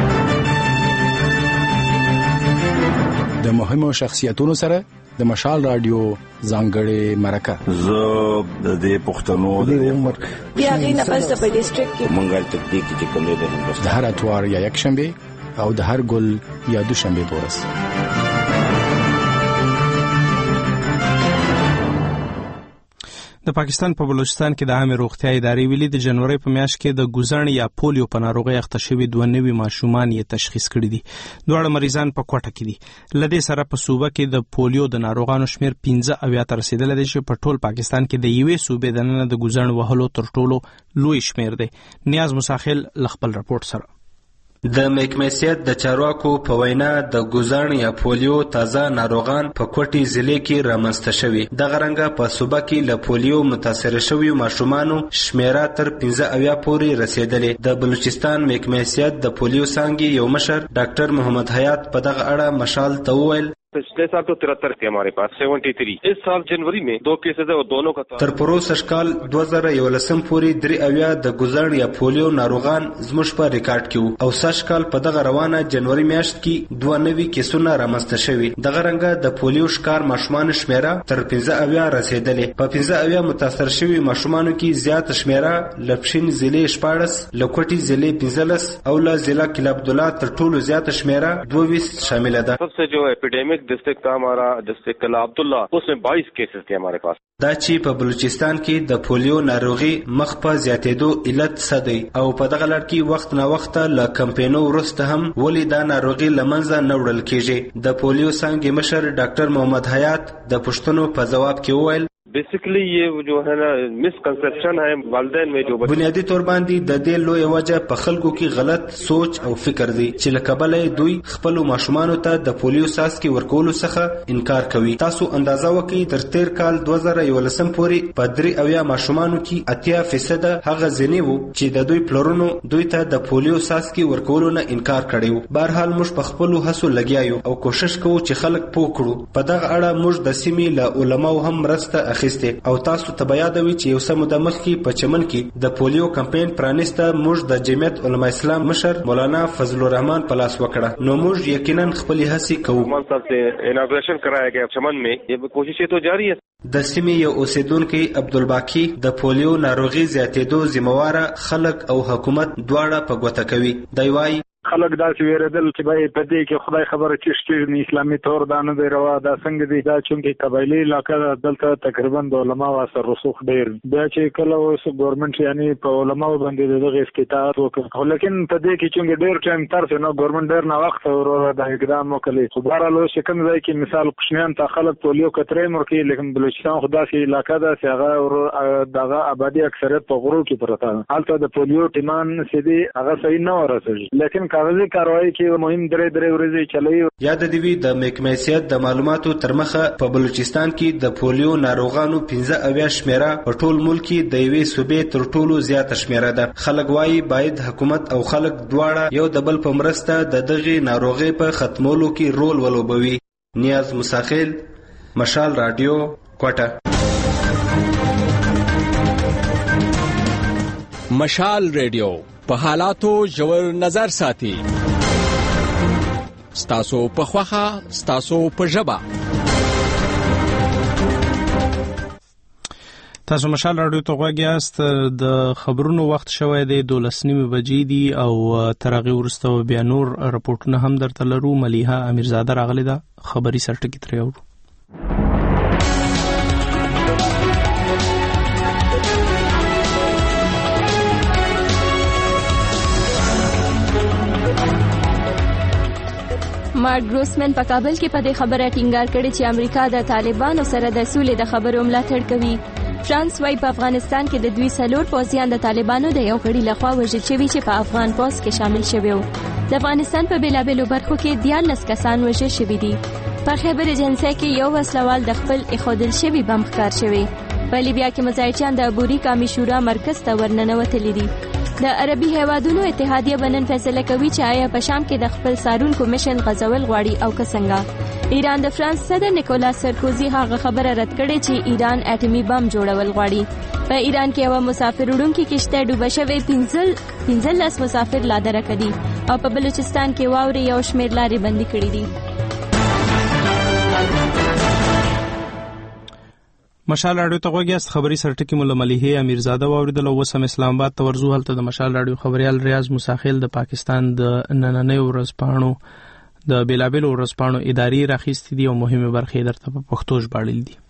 [SPEAKER 21] د مهمو شخصیتونو سره د مشال رادیو ځانګړې مرکه.
[SPEAKER 22] زه د پښتنو د عمر
[SPEAKER 23] بیا غي نه پس په ډیسټریکټ کې
[SPEAKER 22] مونږه تدقیق چې کوم دی
[SPEAKER 21] د هر اتوار یا یک شنبه او د هر ګل یا دوشنبه پورس.
[SPEAKER 1] د پاکستان په بلوچستان کې د عامه روغتیا ادارې ویلي د جنوري په میاشت کې د ګوزڼ یا پولیو په ناروغۍ اخته شوي 92 ماشومان یې تشخیص کړي دي. دوه مریضان په کوټه کې دي. لدې سره په صوبه کې د پولیو د ناروغانو شمیر 15 ته رسیدلی دی چې په ټول پاکستان کې د یوې صوبې دننه د ګوزڼ وهلو تر ټولو لوی شمیر دی. نیاز مساخل خپل رپورټ سره.
[SPEAKER 24] د محکمې د چارواکو په وینا د ګوزڼ یا پولیو تازه ناروغان په کوټي ضلع کې رامنځته شوي. دغه رنګه په صوبه کې له پولیو متاثر شویو ماشومانو شمیره تر 15 پورې رسیدلې. د بلوچستان محکمې د پولیو څانګې یو مشر ډاکټر محمد حیات په دغه اړه مشال ته وویل
[SPEAKER 25] पिछले साल तो 73 थे हमारे पास 73. इस साल जनवरी में 2 केसेस है और दोनों का
[SPEAKER 24] تر پروسه کال 2011 پورې 3 د ګوزڼ یا پولیو ناروغان زموږ په ریکارډ کې او سږ کال په دغه روانه جنوري میاشت کې 92 کیسونه رامنځته شوي. دغه رنګه د پولیو ښکار ماشومان شمیره تر 15 رسیدلې. په 15 متاثر شوي ماشومانو کې زیات شمیره لپشین ضلع 14، لکوټي ضلع 15 او لا ضلع کلاب عبدالله تر ټولو زیات شمیره 22 شامل ده.
[SPEAKER 25] सबसे जो एपिडेमिक डिस्ट्रिक्ट था हमारा डिस्ट्रिक्ट कला अब्दुल्ला, उसमें 22 केसेस थे हमारे पास.
[SPEAKER 24] دا چې په بلوچستان کې د پولیو ناروغي مخ په زیاتېدو علت څه دی او په دغه لړ کې وخت نه وخت له کمپینو وروسته هم ولې دا ناروغي له منځه نه وړل کېږي. د پولیو څانګې مشر ډاکټر محمد حیات د پوښتنو په ځواب کې وویل
[SPEAKER 25] बेसिकली ये जो है ना मिसकंसेप्शन है वालिदैन में जो
[SPEAKER 24] بنیادی تور باندې د دې لوی وجه په خلکو کې غلط سوچ او فکر دی چې لکبل دوی خپل ماشومان ته د پولیو ساسکي ورکولو څخه انکار کوي. تاسو اندازه وکړئ تر تیر کال 2011 پورې په 3 ماشومانو کې 80% هغه ځنی وو چې د دوی پلرونو دوی ته د پولیو ساسکي ورکولو نه انکار کړی. بهرحال موږ په خپل هڅو لګیایو او کوشش کوو چې خلک پوه کړو. په دغه اړه موږ د سیمې له علماو هم مرسته او تاسو ته بیادوي چې یو سم د مخ کې په چمن کې د پولیو کمپاین پرانیسته موږ د جمعیت علماء اسلام مشر مولانا فضل الرحمن پلاس وکړه. نو موږ یقینا خپل هڅې کوو.
[SPEAKER 25] مان صاحب سے اناګوریشن کرایا گیا چمن में ये कोशिशें तो जारी है.
[SPEAKER 24] د سیمې یو اوسیدونکو عبدالباقی د پولیو ناروغي زیاتېدو ذمہوار خلک او حکومت دواړه په ګوته کوي. دی وايي
[SPEAKER 26] خلک داسې ویریدل چې به په دې کې خدای خبره چې اسلامي تور دا نه دی روا دا څنګه دی دا چې قبایلی علاقه دلته تقریبا د علماء اثر رسوخ ډیر بیا چې کله اوس ګورنمنت یعنی په علماء باندې دغه استطاعت وکړ لیکن په دې کې چې ډیر ټایم تر څو ګورنمنت ډیر نه وخت ورور د اقدام وکړي. خو بهرالو شکم ځای کې مثال قشنیان ته خلک پولیو کترې مرکي لیکن بلوچستان خدا سي علاقه دا هغه دغه آبادی اکثریت په غرو کې پرته حالت د پولیو ټیمان سيدي هغه صحیح نه ورسېږي لیکن کاغذي کاروایی کې مهم درې ورځې چلوي.
[SPEAKER 24] یاد دی د محکمې د معلوماتو تر مخه په بلوچستان کې د پولیو ناروغانو 15 شمیره په ټول ملک کې د یوې صوبې تر ټولو زیات شمیره ده. خلک وايي باید حکومت او خلک دواړه یو د بل په مرسته د دغه ناروغي په ختمولو کې رول ولوبوي. نیاز مساخل مشال رادیو کوټه.
[SPEAKER 17] مشال ریډیو په حالاتو ژور نظر ساتي.
[SPEAKER 3] ستاسو په خوخه ستاسو په ژبه.
[SPEAKER 1] تاسو مشال رادیو ته غوږ یاست. د خبرونو وخت شوی دی 12:30 بجې دي او تر هغې وروسته بیا نور راپورټونه هم درته لرو. ملیحه امیرزاده راغلې ده، خبري سرټکي ترې اورو.
[SPEAKER 2] مارک ګروسمن په کابل کې په دې خبره ټینګار کړی چې امریکا د طالبانو سره د سولې د خبرو ملاتړ کوي. فرانس وايي په افغانستان کې د دوی 4 پوځیان د طالبانو د یو غړي لخوا وژل شوي چې په افغان پوځ کې شامل شوي وو. د افغانستان په بیلابیلو برخو کې 14 کسان وژل شوي دي. په خیبر ایجنسۍ کې یو وسلوال د خپل اخودل شوي بم ښکار شوی. په لیبیا کې مزایچیان د ابوري قومي شورا مرکز ته ورننوتلي دي. د عربي هیوادونو اتحادیه بنن فیصله کوي چې آیا په شام کې د خپل سارونکو مشن غزول غواړي او که څنګه. ایران د فرانس صدر نیکولاس سرکوزي هغه خبره رد کړې چې ایران اټومي بم جوړول غواړي. په ایران کې یو مسافر وړونکي کشته ډوبه شوې، 15 مسافر لا درکه دي او په بلوچستان کې واورې یو شمېر لارې بندي کړې دي.
[SPEAKER 1] مشال رادیو ته غوږ یاست. خبري سرټکي مولا ملیحه امیرزاده واوریدل. اوس هم اسلام آباد ته ورځو. هلته د مشال رادیو خبريال ریاض موساخیل د پاکستان د نننۍ ورځپاڼو د بیلابیلو ورځپاڼو ادارې راخیستې دي او مهمه برخې درته په پښتو ژباړل دي.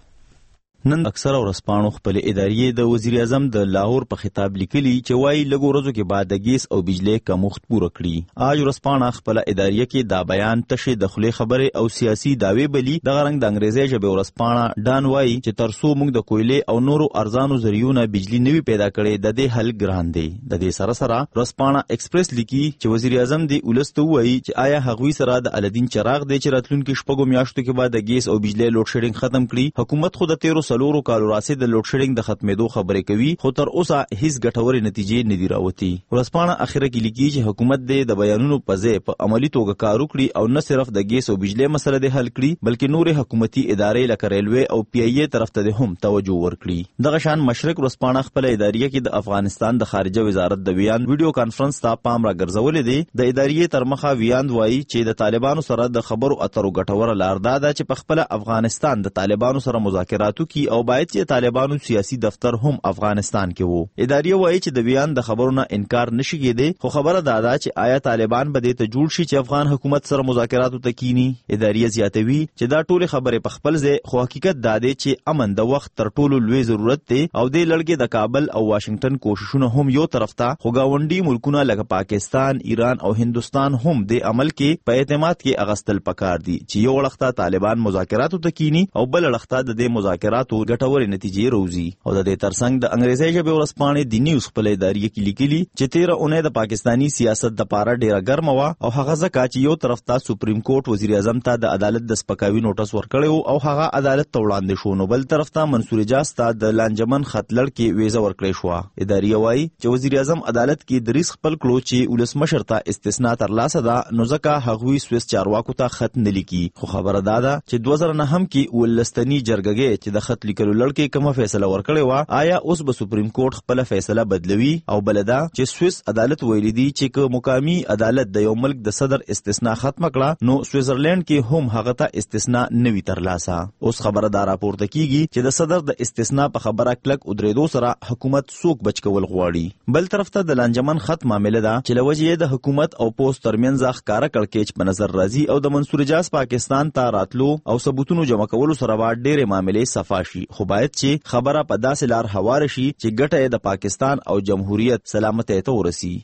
[SPEAKER 4] نن اکثره ورځپاڼو خپل ادارې د وزیر اعظم د لاهور په خطاب لیکلي چې وایي لږ ورځو کې بعد د ګیس او بجلی کمښت پوره کړي. آج ورځپاڼه خپل ادارې کې دا بیان تشه د خولې خبره او سیاسي داوی بلی. د غرنګ د انګریزي ژبه ورځپاڼه ډان وایي چې ترسو موږ د کویلې او نورو ارزانو ذریعو بجلی نوي پیدا کړي د دې حل ګران دی. د دې سره سره ورځپاڼه ایکسپریس لیکي چې وزیر اعظم دی ولستو وایي چې آیا هغوی سره د الدین چراغ دی چې راتلونکي شپږو میاشتو کې بعد د ګیس او بجلی لوډ شیډینګ ختم کړي. حکومت خو د 13 کالو راځي د لوډ شیډینګ د ختمېدو خبرې کوي، خو تر اوسه هیڅ ګټورې نتیجې نه دي راوتي. ورځپاڼه اخیره کې لیکي چې حکومت د بیانونو په ځای په عملی توګه کار وکړي او نه صرف د ګیس او بجلی مسله د حل کړي بلکې نورې حکومتي ادارې لکه ریلوی او پی ای ای طرف ته هم توجه ورکړي. دغه شان مشرق ورځپاڼه خپل ادارې کې د افغانستان د خارجه وزارت د ویان ویډیو کانفرنس ته پام راګرځولې دی. د ادارې تر مخه ویان وایي چې د طالبانو سره د خبرو اترو ګټوره لار دا ده چې په خپل افغانستان د طالبانو سره مذاکراتو کې او باید چې طالبانو سیاسي دفتر هم افغانستان کې وو. ادارې وایي چې د ویان د خبرونو انکار نشي کېدی، خو خبره دا ده چې آیا طالبان به دې ته جوړ شي چې افغان حکومت سره مذاکراتو ته کینی. ادارې زیاتوي چې دا ټول خبره په خپل ځای، خو حقیقت دا دی چې امن د وخت تر ټولو لوی ضرورت دی او د لړګي د کابل او واشنگټن کوششونه هم یو طرف ته، خو گاونډي ملکونه لکه پاکستان، ایران او هندستان هم د عمل کې په اعتماد کې اغستل پکار دي چې یو وخت طالبان مذاکراتو ته کینی او بل وخت د دې مذاکراتو ګټورې نتیجې روزي. او د دې ترڅنګ د انګریزي ژبه ورځپاڼې د نیوز خپل ادارې کې لیکلي چې 13 اونۍ د پاکستانی سیاست د پاره ډیره ګرمه وه او هغه ځکه چې یو طرف ته سپریم کورټ وزیر اعظم ته د عدالت د سپکاوي نوټس ورکړی او هغه عدالت ته وړاندې شو، نو بل طرف ته منصور اجاز ته د لانجمن خط لړ کې ویزه ورکړی شو. ادارې وایي چې وزیر اعظم عدالت کې د ریس خپل کړو چې ولسمشر ته استثناء ترلاسه ده، نو ځکه هغوی سویس چارواکو ته خط نه لیکي. خو خبره دا ده چې 2009 کې ولستنی جرګه چې د خط لیکلو لړ کې کومه فیصله ورکړې و، آیا اوس به سپریم کورټ خپل فیصله بدلوي؟ او بلدا چې سویس عدالت ویلي دی چې که مقامی عدالت د یو ملک د صدر استثناء ختم کړه نو سویټزرلند کې هم هغه ته استثناء نوي ترلاسه. اوس خبره دا راپورته کیږي چې د صدر د استثناء په خبره کلک ودریدو سره حکومت څوک بچ کول غواړي. بل طرف ته د لانجمن خط معاملې ده چې لوجه د حکومت او پوسټ ترمنځ ښکارا کړکېچ په نظر راځي او د منصور اجاز پاکستان ته راتلو او ثبوتونو جمع کولو سره ډېرې معاملې صفاشي، خو باید چې خبره په داسې لار هواره شي چې ګټه د پاکستان او جمهوریت سلامتی ته ورسي.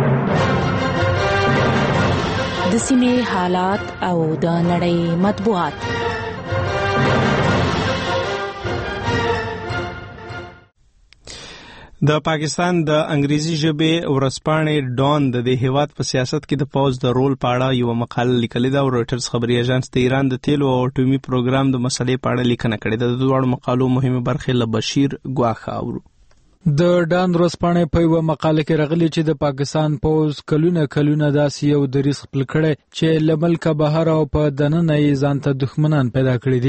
[SPEAKER 7] د سیمې حالات او د نړۍ مطبوعات.
[SPEAKER 1] د پاکستان د انګریزي ژبې ورځپاڼې ډان د دې هیواد په سیاست کې د پوز د رول په اړه یو مقاله لیکلې ده او رويټرز خبري اژانس د ایران د تیلو او اټومي پروګرام د مسلې په اړه لیکنه کړې ده. د دوه مقالو مهمه برخه له بشیر ګواخه اورو.
[SPEAKER 19] د ډان ورځپاڼې په یو مقاله کې راغلي چې د پاکستان پوز کلونه داسې یو دریځ خپل کړي چې له ملکه بهر او په دننه یې ځان ته دښمنان پیدا کړي دي.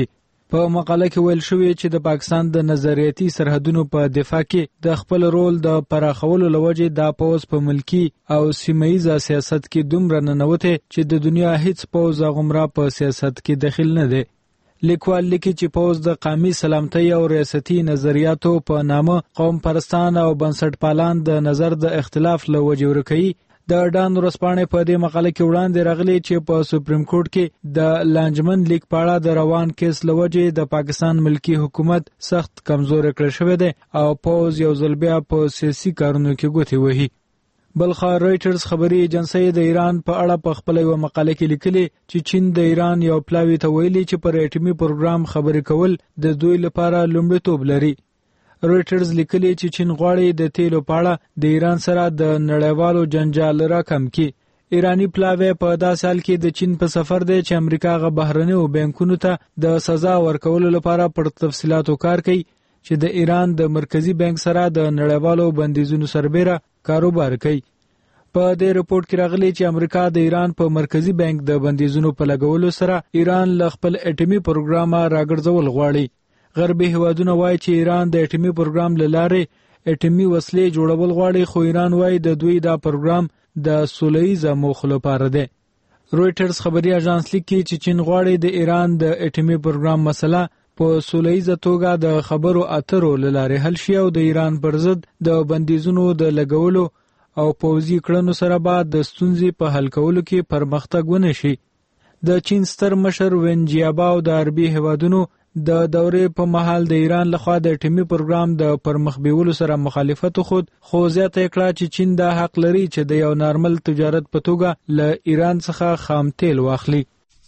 [SPEAKER 19] په مقاله کې ویل شوی چې د پاکستان د نظریاتي سرحدونو په دفاع کې د خپل رول د پراخولو لوجه د پوز په ملکی او سیمایي سیاست کې دومره ننوته چې د دنیا هیڅ پوز غمرا په سیاست کې داخل نه دی. لیکوال لیکي چې پوز د قومي سلامتۍ او ریاستي نظریاتو په نامه قوم پرستان او بنسټپالان د نظر د اختلاف لوجه ورکوي. د ډان ورځپاڼې په دې مقاله کې وړاندې راغلي چې په سپریم کورټ کې د لانجمن لیک په اړه د روان کیس لوجه د پاکستان ملکی حکومت سخت کمزور کړی شوی دی او پوز یو ځل بیا په سیاسي کارونو کې ګوتې وهي. بلخا رایټرز خبري ایجنسی د ایران په اړه په خپل یو مقاله کې لیکلي چې چین د ایران یو پلاوی ته ویلي چې پر اټومي پروګرام خبرې کول د دوی لپاره لومړیتوب لري. رایټرز لیکلي چې چین غواړي د تیلو په اړه د ایران سره د نړیوالو جنجال راکم کړي. ایرانی پلاوی په داسې حال کې د چین په سفر دی چې امریکا غ بهرنیو بانکونو ته د سزا ورکولو لپاره پر تفصیلاتو کار کوي چې د ایران د مرکزی بانک سره د نړیوالو بندیزونو سربېره کاروبار کوي. په دې رپورت کې راغلي چې امریکا د ایران په مرکزی بانک د بندیزونو په لګولو سره ایران له خپل اټومي پروګرام راګرځول غواړي. غربي هیوادونه وایي چې ایران د اټومي پروګرام له لارې اټومي وسلې جوړول غواړي، خو ایران وایي د دوی دا پروګرام د سوله‌ییز موخو لپاره دی. رويټرز خبري اژانس لیکي چې چین غواړي د ایران د اټومي پروګرام مسله په سوله‌ییزه توګه د خبرو اترو له لارې حل شي او د ایران پر ضد د بندیزونو د لګولو او پوځي کړنو سره بعد د ستونزې په حل کولو کې پرمختګ ونه شي. د چین ستر مشر وین جیاباو د عربي هیوادونو د دورې په محل د ایران لخوا د اټومي پروګرام د پرمخ بیولو سره مخالفت خو زیاته کړه چې چین د حق لري چې د یو نارمل تجارت په توګه له ایران څخه خام تیل واخلي.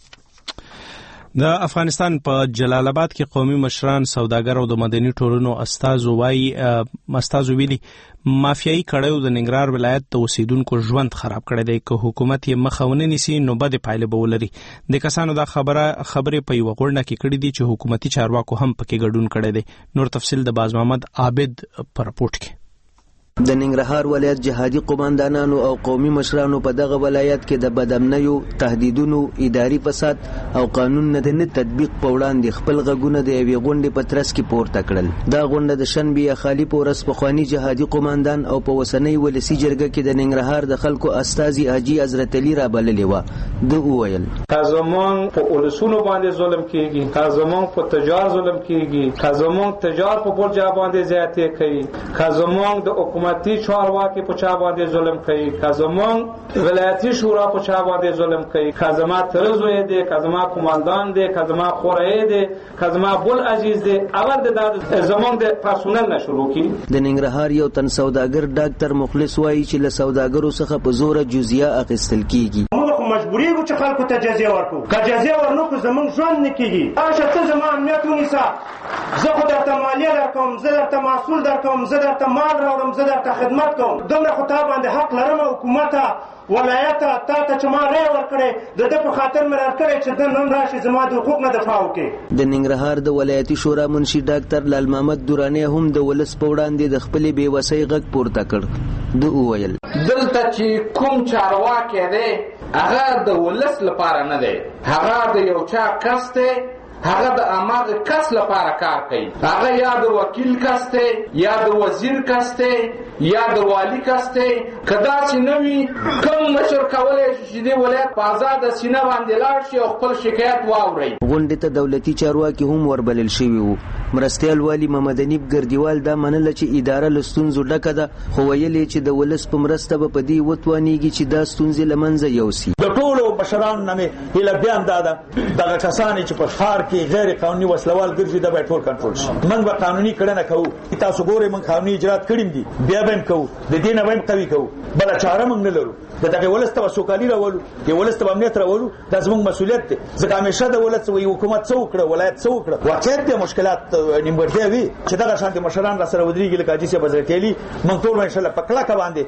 [SPEAKER 1] د افغانستان په جلال آباد کې قومي مشران، سوداګر او د مدني ټولنو استازو ویلي مافیایي کړیو د ننګرهار ولایت د اوسیدونکو ژوند خراب کړی دی. که حکومت یې مخه ونه نیسي نو بد پایله به ولري. د کسانو دا خبرې په یوه غونډه کې کړې دي چې حکومتي چارواکو هم پکې ګډون کړی دی. نور تفصیل د باز محمد عابد په رپورټ کې.
[SPEAKER 5] د ننګرهار ولایت جهادي قوماندانانو او قومي مشرانو په دغه ولایت کې د بدامنیو، تهدیدونو، اداري فساد او قانون نه تطبیق په وړاندې خپل غږونه د یوې غونډې په ترڅ کې پورته کړل. دا غونډه د شنبې خالي په ورځ پخواني جهادي قوماندان او په وسنۍ ولسي جرګه کې د ننګرهار د خلکو استازي حاجي حضرت علي را بللې وه. د وویل
[SPEAKER 6] کازمون په اولسونو باندې ظلم کیږي، کازمون په تجار ظلم کیږي، کازمون تجار په برجا باندې زیاتې کوي، کازمون د حکومتي چارواکي په چا باندې ظلم کوي، کازمون ولایتي شورا په چا باندې ظلم کوي، کازما ترزوی دی، کازما قوماندان دی، کازما خورای دی، کازما بل عزیز دی. اول د زمون د پرسونل نشرو کی.
[SPEAKER 5] د ننګرهار یو تن سوداګر ډاکټر مخلص وایي چې له سوداګرو څخه په زور جزیه اخیستل کیږي.
[SPEAKER 8] موږ خو مجبوریږو چې خلکو ته جزیه ورکو. که جزیه ورنکو زمون ژوند نه کیږي. اشه ته زما امنیت ونیسه، زه خو درته مالیه درکوم، زه درته محصول درکوم، زه درته مال راوړم، زه درته خدمت کوم. دومره خو تا باندې حق لرم حکومت ولایت تا ته چې ما رای ورکړې د دې په خاطر مې راکړې چې د نن راشي زما د حقوق نه دفاع وکړي.
[SPEAKER 5] د ننګرهار د ولایتي شورا منشي ډاکټر لال محمد دورانی هم د ولس په وړاندې د خپلې بېوسۍ غږ پورته کړ. د وویل
[SPEAKER 9] دلته چې کوم چارواکی دی هغه د ولس لپاره نه دی، هغه د یو چا کس دی، هغه د اماغه کس لپاره کار کوي. هغه یا د وکیل کس دی، یا د وزیر کس دی، یا د والی کس دی. کدا چې نوی کوم مشر کولای شي چې د ولایت په آزاد سینه باندې لاړ شي او خپل شکایت واوري.
[SPEAKER 5] غونډې ته دولتي چارواکي هم وربلل شوي وو. مرستیال والی محمد انیب ګردیوال دا منله چې اداره له ستونزو ډکه ده، خو ویلې چې د ولس په مرسته به په دې وتوانېږي چې دا ستونزې له منځه یوسي.
[SPEAKER 12] د ټولو مشرانو نه مې هیله بیان دا ده دغه کسان چې په ښار کې غیر قانوني وسلوال ګرځي دا باید ټول کنټرول شي. موږ به قانوني کړنه کوو. تاسو ګورئ موږ قانوني اجرات کړي دي، بیا به هم کوو، د دې نه به هم قوي کوو. بله چاره موږ نه لرو. د دغه ولس ته سوکالي راولو، د ولس ته امنیت راولو، دا زموږ مسؤلیت دی. ځکه همیشه د ولس حکومت څه وکړه، ولایت څه وکړه، واقعیت دی مشکلات نیمګړتیا وي چې دغه شانتي مشران را سره ودرېږي لکه حاجي صاحب حضرت علي. موږ ټول انشاءالله په کلکه باندې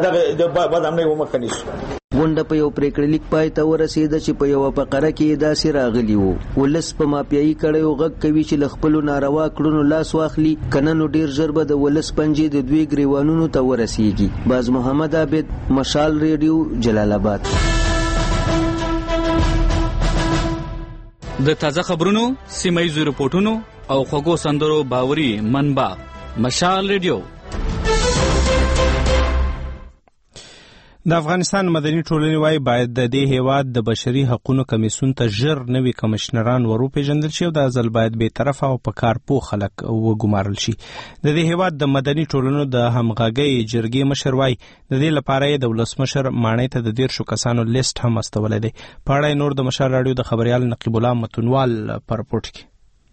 [SPEAKER 12] د بدامنۍ مخه نیسو.
[SPEAKER 5] غونډه په یو پریکړه لیک پای ته ورسېده چې په یوه فقره کې داسې راغلي وو: ولس په مافیایي کړیو غږ کوي چې له خپلو ناروا کړنو لاس واخلي، که نه نو ډېر ژر به د ولس پنجې د دوی ګریوانونو ته ورسېږي. باز محمد عابد، مشال ریډیو، جلال آباد.
[SPEAKER 11] د تازه خبرونو، سیمه‌یزو رپورټونو او خوږو سندرو باوري منبع مشال ریډیو.
[SPEAKER 1] د افغانستان مدني ټولنې وايي باید د دې هیواد د بشري حقوقو کمیسیون ته ژر نوي کمشنران وروپېژندل شي او د ازل باید به طرفه او په کار پوه خلک وګمارل شي. د دې هیواد د مدني ټولنو د همغږۍ جرګې مشر وايي د دې لپاره د ولسمشر ماڼۍ ته د 10 کسانو لیست هم استولې دی. په اړه نور د مشال رادیو د خبريال نقیب الله متونوال پر رپورټ کې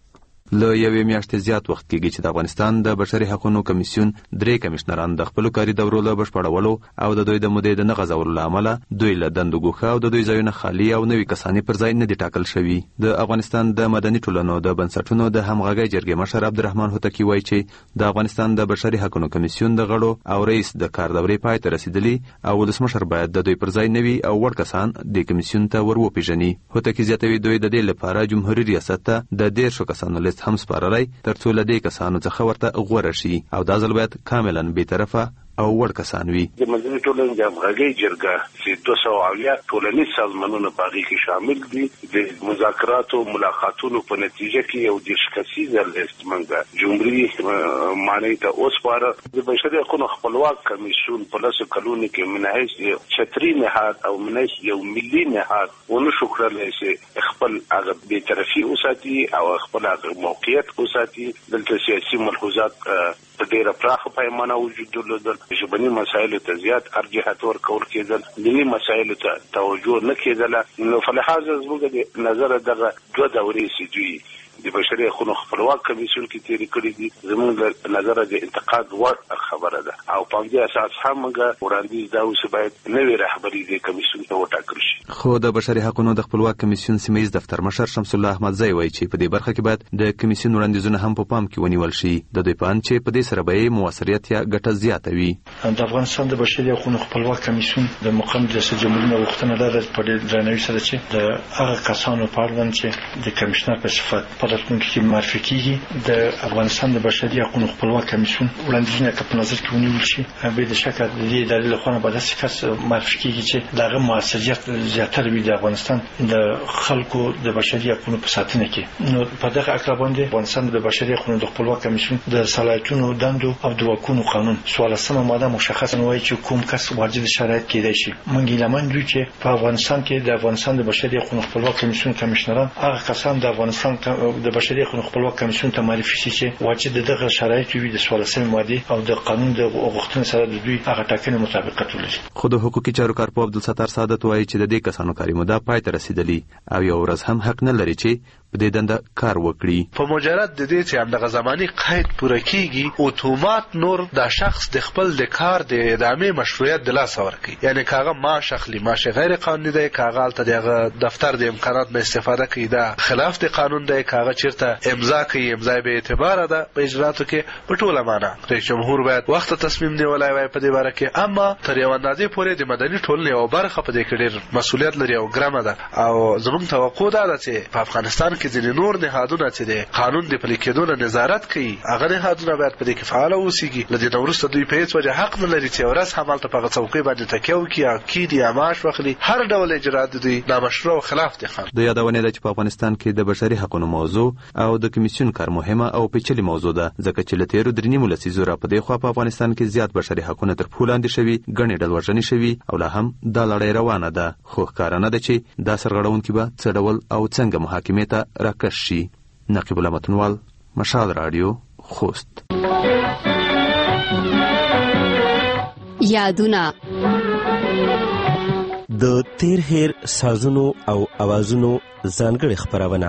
[SPEAKER 13] له یوې میاشتې زیات وخت کېږي چې د افغانستان د بشري حقوقو کمیسیون 3 کمشنران د خپل کاري دورو له بشپړولو او د دوی د مودې د نه غځولو له امله دوی له دندو ګوښه او د دوی ځایونه خالي او نوي کسانې پر ځای نه دي ټاکل شوي. د افغانستان د مدني ټولنو د بنسټونو د همغږۍ جرګې مشر عبدالرحمن هوتکی وایي چې د افغانستان د بشري حقوقو کمیسیون د غړو او رئیس د کار دورې پای ته رسیدلی او ولسمشر باید د دوی پر ځای نوي او وړ کسان د کمیسیون ته وروپېژني. هوتکی زیاتوي دوی د دې لپاره جمهوریت ریاست ته د 10 کسانو لیست هم سپارلی ترڅو له دې کسانو څخه ورته غوره شي او دا ځل باید کاملا بی‌طرفه او وړ کسان وي.
[SPEAKER 14] د مدني ټولنې د همغږۍ جرګه چې 200 ټولنیز سازمانونه په هغې کې شامل دي د مذاکراتو ملاقاتونو په نتیجه کې یو 10 کسیزه لیست موږ جمهوریت ماڼۍ ته وسپاره. د بشري حقوقو خپلواک کمیسیون په 10 کلونو کې منحیث یو چتري نهاد او منحیث یو ملي نهاد ونشو کړلی چې خپل هغه بی‌طرفي وساتي او خپل هغه موقعیت وساتي. دلته سیاسي ملحوظات په ډېره پراخه پیمانه وجود درلودل. ژبني مسایلو ته زیات ارجحیت ورکول کېدل، دیني مسایلو ته توجه نه کېدله. نو په لحاظ زموږ د نظر دغه 2 دورې چې دوی د بشري حقوقو خپلواک کمیسیون کې تیرې کړې دي زموږ نظر د انتقاد وړ خبره ده او په دې اساس هم موږ وړاندیز دا اوس باید نوې رهبري د کمیسیون ته وټاکل شي.
[SPEAKER 13] خو د بشري حقوقو د خپلواک کمیسیون سیمه‌یز دفتر مشر شمس الله احمدزی وایي چې په دې برخه کې باید د کمیسیون وړاندیزونه هم په پام کې ونیول شي. د دوی په اند چې په دې سره به موثریت یا ګټه زیاته وي.
[SPEAKER 12] د افغانستان د بشري حقوقو خپلواک کمیسیون د مقام د رئیس جمهور غوښتنه ده په دې درناوي سره چې د هغه کسانو په اړه چې د کمیشنر په صفت په راتلونکي کې معرفي کیږي د افغانستان د بشري حقوقو خپلواک کمیسیون وړاندیزونه په نظر کې ونیول شي. به د شک د دې دلیل خو به داسې کس معرفي کیږي چې دغه موثریت زیاتره وي د افغانستان د خلکو د بشري حقوقو په ساتنه کې. نو په دغه اکرا باندې افغانستان د بشري حقوقو د خپلواک کمیسیون د صلاحیتونو دندو او د واکونو قانون 14 ماده مشخصا وایي چې کوم کس واجد شرایط کېدای شي. موږ لمن دوی چې په افغانستان کې د افغانستان د بشري حقوقو خپلواک کمیسیون کمشنران هغه کسان د افغانستان د بشري حقوقو خپلواک کمیسیون ته معرفي شي چې واجد دغه شرایط وي د 14 ماده او د قانون د غوښتنې سره د دوی هغه ټاکنې مطابقت ولري.
[SPEAKER 13] خو د حقوقي چارو کارپوه عبدالستار سعادت وایي چې د دې کسانو کاري موده پای ته رسیدلی او یو ورځ هم حق نه لري چې په دې دنده کار وکړي.
[SPEAKER 15] په مجرد د دې چې همدغه زماني قید پوره کیږي اتومات نور د شخص د خپل د کار د ادامې مشروعیت د لاس ورکړي. یعنی کاغه معاش اخلي، معاش غیر قانوني دی، کاغه ته دغه دفتر د امکانات نه استفاده کوي، دا خلاف د قانون دی، کاغه چیرته امضا کوي، امضا به اعتبار ده په اجراتو کې په ټوله معنا. رئیس جمهور باید وخت تصمیم نیولای وای په دې باره کې، اما تر یو اندازې پورې د مدني ټولنې او برخه په دې کې ډېر مسؤلیت لري او ګرامه ده. او زموږ توقع ده چې په افغانستان کې ځینې نور نهادونه چې د قانون د پلي کېدو نه نظارت کوي هغه نهادونه باید په دې کې فعال اوسېږي. له دې وروسته دوی په هیڅ وجه حق نه لري چې ورځ همالته په څوکۍ باندې تکیه وکړي او کید یا معاش واخلي. هر ډول اجرات دوی نامشروع او خلاف دي.
[SPEAKER 13] د یادونه ده چې په افغانستان کې د بشري حقوقو موضوع او د کمیسیون کار مهمه او پیچلې موضوع ده ځکه چې له تیرو 3 لسیزو را په دې خوا په افغانستان کې زیات بشري حقوقو تر پښو لاندې شوي، ګڼې ډلوژنې شوي او لا هم دا لړۍ روانه ده. خو ښکارانه ده چې دا سرغړونکي به څه ډول او څنګه محاکمې ته راکش شي. نقیب الله متونوال، مشال رادیو، خوست.
[SPEAKER 16] یادونه د تیر هیر سازونو او اوازونو ځانګړي خبرونه.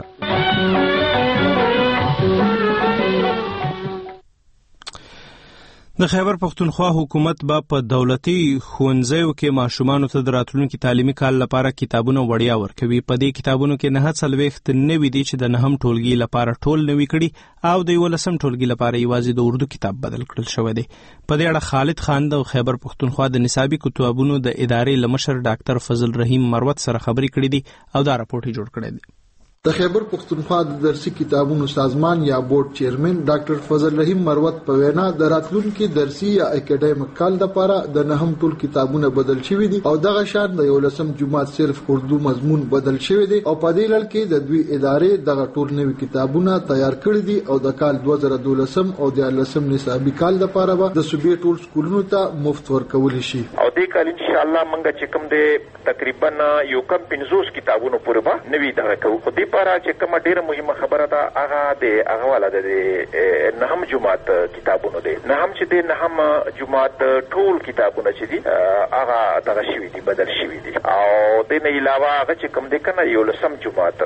[SPEAKER 1] د خیبر پختونخوا حکومت به په دولتي ښوونځیو کې ماشومانو ته د راتلونکي تعلیمي کال لپاره کتابونه وړیا ورکوي. په دې کتابونو کې 49 نوي دي چې د 9 ټولګي لپاره ټول نوي کړي او د 11 ټولګي لپاره یوازې د اردو کتاب بدل کړل شوی دی. په دې اړه خالد خان د خیبر پختونخوا د نصابي کتابونو د ادارې لمشر ډاکټر فضل رحیم مروت سره خبرې کړې دي او دا راپورټ جوړ کړی دی.
[SPEAKER 10] د خیبر پښتونخوا د درسي کتابونو سازمان یا بورډ چیرمن ډاکټر فضل رحیم مروت په وینا د راتلونکي درسي یا اکیډمیک کال لپاره د نهم ټول کتابونه بدل شوي دي او دغه شان د 11 جماعت صرف اردو مضمون بدل شوی دی او په دې لړ کې د دوی ادارې دغه ټول نوي کتابونه تیار کړي دي او د کال 2012 او د 13 نصابي کال لپاره به د صوبې ټول سکولونو ته مفت ورکول شي
[SPEAKER 18] او دې کال ان شاء الله موږ چې کوم د تقریبا یو کم 50 کتابونو پورې به نوي دغه کوو خو دې لپاره چې کومه ډیره مهمه خبره ده هغه والا د نهم جماعت کتابونو دی نهم چې د نهم جماعت ټول کتابونه چې دي هغه دغه شوي دي بدل شوي دي او د نه علاوه هغه چې کوم دی کنه یو لسم جماعت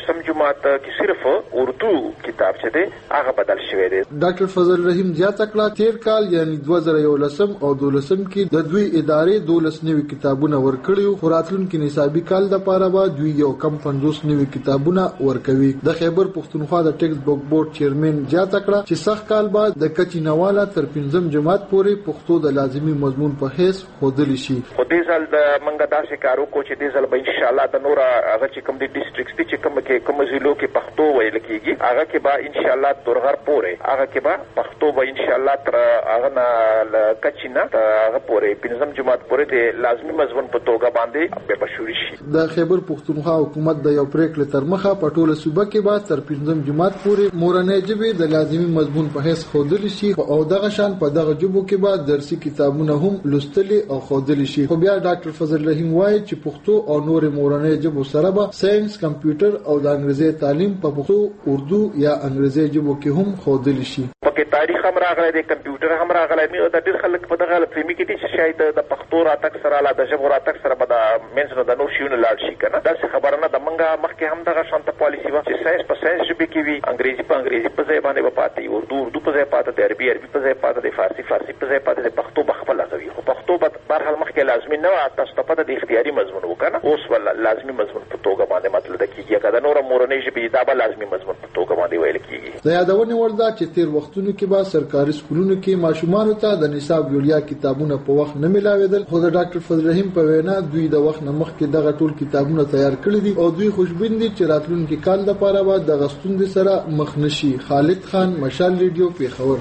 [SPEAKER 18] کې صرف اردو کتاب چې دی هغه بدل شوی دی.
[SPEAKER 10] ډاکټر فضل رحیم زیاته کړه تیر کال یعنی 2011 او 2012 کې د دوی ادارې 12 نوي کتابونه ورکړیو خو راتلونکي نصابي کال لپاره به دوی یو کم 50 نوي کتابونه ورکوي. د خیبر پښتونخوا د ټیکس بک بورډ چیرمن زیاته کړه چې سخت کال بعد د کچې نواله تر 5م جماعت پورې پښتو د لازمي مضمون په حیث ښودل شي.
[SPEAKER 18] خو دې ځل د منګه داسې کارو کو چې دې ځل به ان شاء الله د نور هغه چې کوم دي ډیسټریکټس دي چې کوم ضلعو کې پښتو ویل کیږي هغه کې به ان شاء الله تورغر پورې هغه کې به پښتو به ان شاء الله تر هغه نه کچینه هغه پورې 5م جماعت پورې د لازمي مضمون په توګه باندې به بشوري شي.
[SPEAKER 10] د خیبر پښتونخوا حکومت د یو پریکړه تر مخه په ټوله صوبه کې به تر 5م جماعت پورې مورنۍ ژبې د لازمي مضمون په حیث ښودل شي او دغه شان په دغه ژبو کې به درسي کتابونه هم لوستل او ښودل شي. خو بیا ډاکټر فضل رحیم وایي چې پښتو او نور مورنۍ ژبو سره به ساينس کمپیوټر او د انګریزي تعلیم په پښتو اردو یا انګریزي ژبو کې هم ښودل شي.
[SPEAKER 18] پکې تاریخ هم راغلی دی کمپیوټر هم راغلی دی د ډېر خلک په دغه فهمي کې دي چې شاید د پښتو راتګ سره لا د ژبو راتګ سره به د منځ نه د نور شیونه لاړ شي کنه داسې خبره نه د منګه مخکې هم دغه شانته پالیسي وه چې ساينس په ساينس ژبې کې وي انګریزي په ځای باندې به پاتې اردو په ځای پاتې د عربي په ځای پاتې د فارسي په ځای پاتې د پښتو به خپله کوي خو پښتو به بهرحال مخکې لازمي نه وه تاسو ته پته د اختیاري مضمون و کنه اوس به لازمي مضمون په توګه باندې مطلب کېږي که د نوره مورنۍ ژبې دا به لازمي مضمون په توګه باندې ویل کېږي.
[SPEAKER 10] د یادونې وړ ده چې تیر وختونو کې به سرکاري سکولونو کې ماشومانو ته د نصاب وړیا کتابونه په وخت نه ملاوېدل خو د ډاکټر فضل رحیم په وینا دوی د وخت نه مخکې دغه ټول کتابونه تیار کړي دي او دوی خوشبین دي چې راتلونکي کال لپاره به د غستون سره مخ نشي. خالد خان مشال ریډیو پیښور.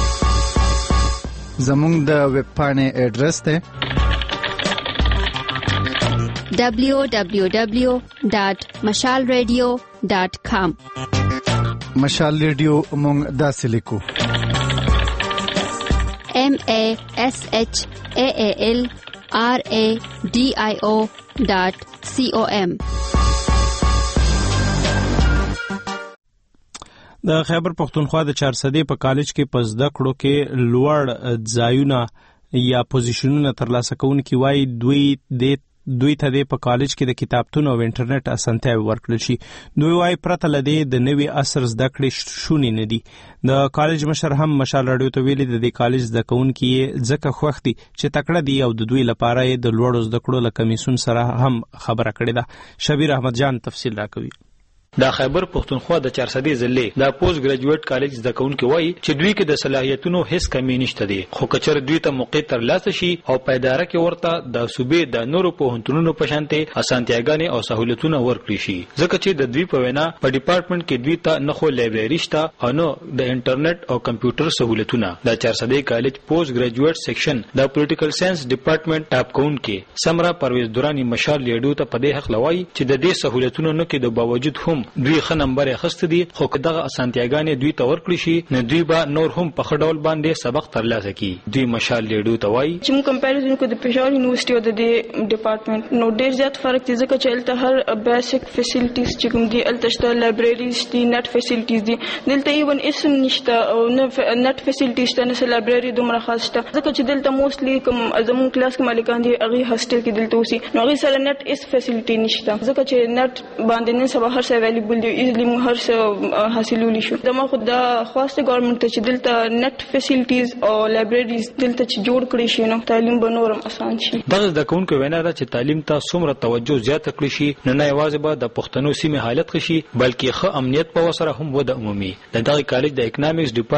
[SPEAKER 20] زموږ د ویب پاڼې ایډرس ته
[SPEAKER 2] www.mashalradio.com
[SPEAKER 20] مشال ریډیو مونږ داسې لیکو
[SPEAKER 2] MASHALRADIO.com.
[SPEAKER 1] د خیبر پښتونخوا د 400 په کالج کې په زده کړو کې لوړ ځایونه یا پوزیشنونه ترلاسه کوونکي وایي دوی ته په کالج کې د کتابتون او انټرنیټ اسانتیا ورکړل شي. دوی وایي پرته له دې د نوي عصر زده کړې شونې نه دي. د کالج مشر هم مشال راډیو ته ویلي د کالج زده کوونکي ځکه خوښ دي چې تکړه دي او د دوی لپاره د لوړو زده کړو له کمیسیون سره هم خبره کړې ده. شبیر احمد جان تفصیل راکوي.
[SPEAKER 21] د خیبر پښتونخوا د 400 ضلع د پوسټ ګریجویټ کالج زده کوونکي وایي چې دوی کې د صلاحیتونو هیڅ کمی نشته دي خو کچر دوی ته موقع ترلاسه شي او پایداره کې ورته د صوبې د نورو پوهنتونونو په شانته اسانتیاګانې او سہولتونه ورکړي شي ځکه چې د دوی په وینا په ډپارټمنټ کې دوی ته نه خو لایبرری شته او نه د انټرنیټ او کمپیوټر سہولتونه. د 400 کالج پوسټ ګریجویټ سیکشن د پولیټیکل ساينس ډپارټمنټ ټاپ کونکي سمرا پرویز دورانی مشال لیډو ته په دې حق لوي چې د دې سہولتونو نه کې د باوجود هم دوی ښه نمبر اخیسته دي خو که دغه اسانتیاګانې دوی ته ورکړي شي نه دوی به نور هم په ښه ډول باندې سبق ترلاسه کړي. دوی مشال لیډو ته وایي
[SPEAKER 22] چې موږ کمپیریزن کو د پېښور یونیورسيټي او د ډپارټمنټ نو ډېر زیات فرق دی ځکه چې هلته هر بیسک فیسیلیټیز چې کوم دي هلته شته لایبرریز دي نت فیسیلیټیز دي دلته ایون اسم نشته او نه نت فیسیلیټیز شته نه لایبرری دومره خاص شته ځکه چې دلته موستلی کوم زموږ کلاس کې مالکان دي هغه هاسټل کې دلته اوسي نو هغه سره نت اس فیسیلیټی نشته ځکه چې نت باندې نن سبا هر څه اویلیبل دی ایزلی موږ هر څه حاصلولی شو. د ما خو د خواسته ګورنمنت ته چې دلته نت فیسیلیټیز او لایبرریز دلته چې جوړ کړی شي نو تعلیم به نورم اسان شي.
[SPEAKER 21] دغه د کوونکو وینا ده چې تعلیم ته څومره توجه زیاته کړی شي نه یوازې به د پښتنو سیمې حالت خشي بلکې ښه امنیت په وسره هم وده عمومي. دغه کالج د اکونومکس ډپارټمنټ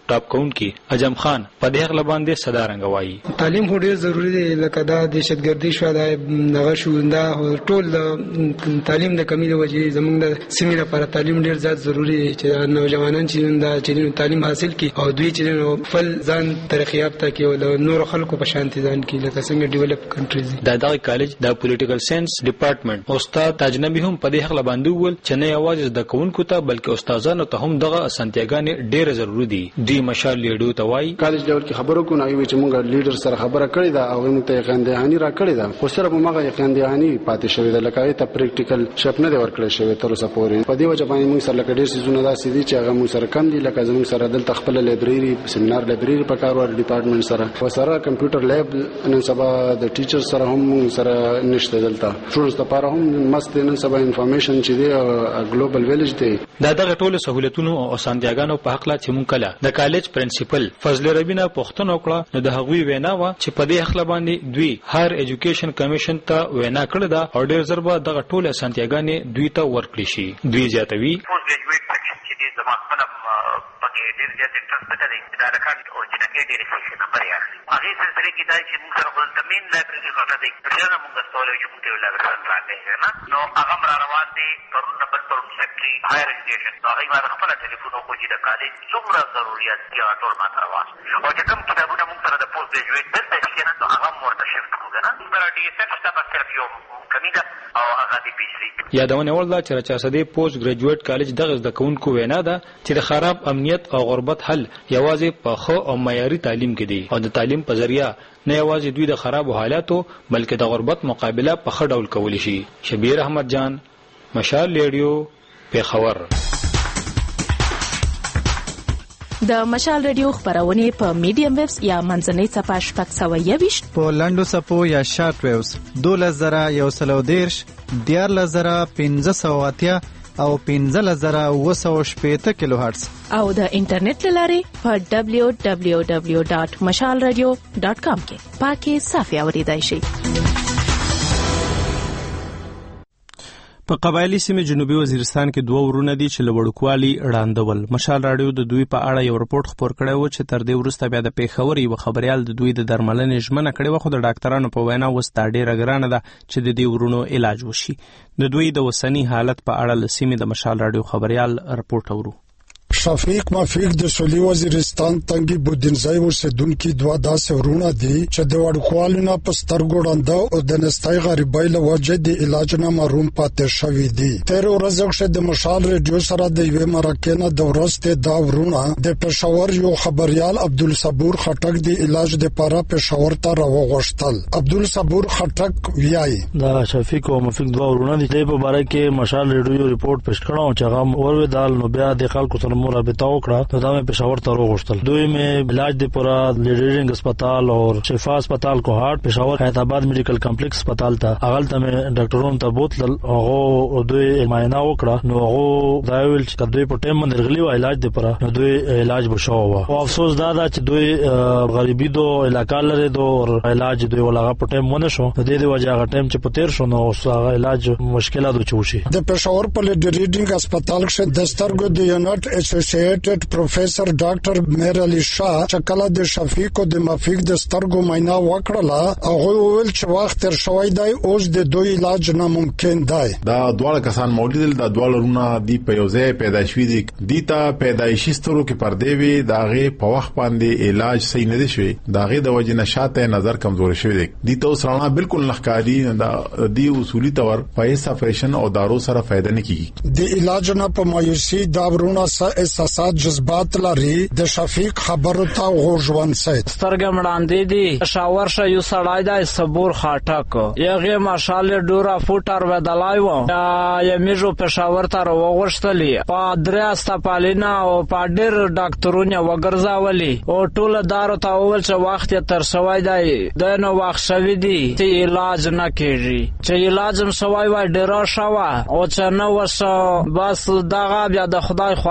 [SPEAKER 21] ټاپ کونکي اجم خان په دې غل باندې صدارنګ وایي
[SPEAKER 3] تعلیم خو ډیر ضروری دی لکه دا دهشتګردي شو دا دغه شو دا ټول د تعلیم د کمی د وجې زموږ د سیمې لپاره تعلیم ډیر زیات ضروری دی چې نوجوانان چې دا چې تعلیم حاصل کړي او دوی چې خپل ځان ترقی یافته کړي او د نور خلکو په شان ځان کړي لکه څنګه ډیولپ کنټریز
[SPEAKER 21] د دغه کالج د پولیټیکل ساينس ډپارټمنټ استاد تاجنبي هم په دې حق باندې ول چې نه یوازې د کوونکو ته بلکې استادانو ته هم دغه اسانتیاګانې ډیره ضروری دي دی مشال لیډو ته وایي
[SPEAKER 17] کالج ډول کې خبرو کو نه وي چې موږ لیډر سره خبره کړې ده او موږ ته یقیندهانی را کړې ده خو سره موږ یقیندهانی پاتې شوې ده لکه ته پریکټیکل شپ نه دی ورکړې شوې تر اوسه پورې په دې وجه باندې موږ سره لکه ډېر سيزونه داسې دي چې هغه موږ سره کم دي لکه زموږ سره دلته خپل لایبرری سیمینار لایبرری په کار ور ډپارټمنټ سره او سره کمپیوټر لیب نن سبا د ټیچر سره هم سره نشته دلته ټولس لپاره هم مست نن سبا انفارمیشن چې دی ګلوبل ویلیج دی
[SPEAKER 21] دا دغه ټول سہولتونو او اسانتیاګانو په حق لا چې مونږ کله د کالج پرنسپل فضل ربینا پښتنو کړه نو د هغوی وینا و چې په دې حق باندې دوی هر ایجوکیشن کمیشن ته وینا کړې ده او ډېر ضربه دغه ټول اسانتیاګانې دوی ته ورکړي شي دوی زیاتوي
[SPEAKER 23] پوسټ ګریجویټ سیکشن چې د زما خپل پکې ډېر زیات انټرست پته دی دا رکان او جنکه ډېر ښه نمبر یې اخلي هغه سلسله کې دا چې موږ سره خپل تمین لایبرری غوښته دی ځکه موږ ستول چې موږ یو لایبرری راځي نه نو هغه را روان دي پرون نمبر پرون سیکټري هایر ایجوکیشن نو هغه ما خپل ټلیفون او چې د کالج څومره ضرورت دی ټول ما سره واسه او چې کوم کتابونه موږ سره د پوسټ ګریجویټ دلته شي نه نو هغه مرته شفت کوو نه سره ډي اس اف ستا صرف یو کمیده او هغه دی پی سي
[SPEAKER 21] یادونه ولدا چې 400 پوسټ ګریجویټ کالج دغه د کونکو وینا ده چې د خراب امنیت او غربت حل یوازې په خو او معیاري تعلیم کې دی او د تعلیم په ذریعہ نه یوازې دوی د خراب حالاتو بلکې د غربت مقابله په ښه ډول کولی شي شبیر احمد جان مشال ریډیو پیښور
[SPEAKER 7] د مشال ریډیو خبرونه په میډیم ویوز یا منځنۍ صفحه شپږ 120 په لنډو صفو یا شارټ ویوز 2110 14580 او 15780 کیلو هرتز او د انټرنیټ لارې په www.mashalradio.com کې پاکي صافي اوریدای شي
[SPEAKER 1] په قبایلی سیمه جنوبي وزیرستان کې دوه ورونه دي چې لوړکوالي اړاندول مشال راډیو د دوی په اړه یو رپورت خبر کړی و چې تر دې وروسته بیا د پیښور یو خبريال د دوی د درملنې ژمنه کړې و خو د ډاکټرانو په وینا وستا ډیره ګرانه ده چې د دې ورونو علاج وشي د دوی د وسنی حالت په اړه لسیمه د مشال راډیو خبريال رپورت اورو
[SPEAKER 24] شفیق مافیق د سولي وزیرستان تنګي بودینځای اوسېدونکو دوه داسې ورونه دي چې د وړکوالو نه پسترګوډاند او د نستای غریبۍ له وجې د علاج نه محروم پاتې شوی دي تر ورځې د مشال ریډیو سره د یوې مرکې نه د ورسته دا ورونه د پېښور یو خبريال عبدالصبور خټک د علاج لپاره پېښور ته راوغښتل عبدالصبور خټک ویایي
[SPEAKER 25] دا شفیق او مافیق دوه ورونه دي په اړه کې مشال ریډیو ریپورت پېښ کړو چې هغه اورویدال نو بیا د خلکو سره رابطه وکړه نو دا مې پېښور ته راغوښتل دوی مې علاج د پورا لیډرینګ هسپتال او شفا هسپتال کو هارت پېښور حیدرآباد میډیکل کمپلیکس هسپتال ته اغل ته مې ډاکټرونو ته بوتل هغه دوی معاینه وکړه نو هغه دا ویل چې دوی په ټیم باندې غلي و علاج د پورا نو دوی علاج بشو و او افسوس دا چې دوی غریبي دو علاقې لري دو علاج دوی ولغه په ټیم ونه شو د دې وجه هغه ټیم چې په تیر شو نو هغه علاج مشکلات وچوشي
[SPEAKER 24] د پېښور په لیډرینګ هسپتال کې د سترګو د یونټ Associated Professor Dr. Mir Ali Shah چکله د شفیق او د مافیق د سترګو معاینه وکړه هغه ویل چې وخت تر شوی دی اوس د دوی علاج ناممکن دی
[SPEAKER 26] دا دواړه کسان موجود دي د دواړو رونه دی په یو ځای پیدا شوي دي دیتا پیدایشي سترو کې پردې وي داغه په وخت باندې علاج صحیح نه دي شوی داغه د وجه نشاته نظر کمزوري شوی دي دیتا اوس رانه بالکل لخکاری دی اصولي تور پیسې اپریشن او دارو سره فائدہ نه کیږي
[SPEAKER 24] د علاج نه په مایوسي دا ورونه احساسات جذبات لري د شفیق خبرو ته غوږوان سید
[SPEAKER 27] سترګې مړاندې دي شاور شه یو سړای دی صبور خاټک یغه ماشاله ډورا فوټر ودلای و یمیجو پېښور ته وغوښتلی په دراسته پالینا او په ډېر ډاکټرونه وګرځاولي او ټول دارو ته اول چې وخت تر شوی دی د نو وخت شوی دی چې علاج نه کیږي چې علاج هم شوی وای ډیر شوا او چې نو وس بس دغه بیا د خدای خواشه د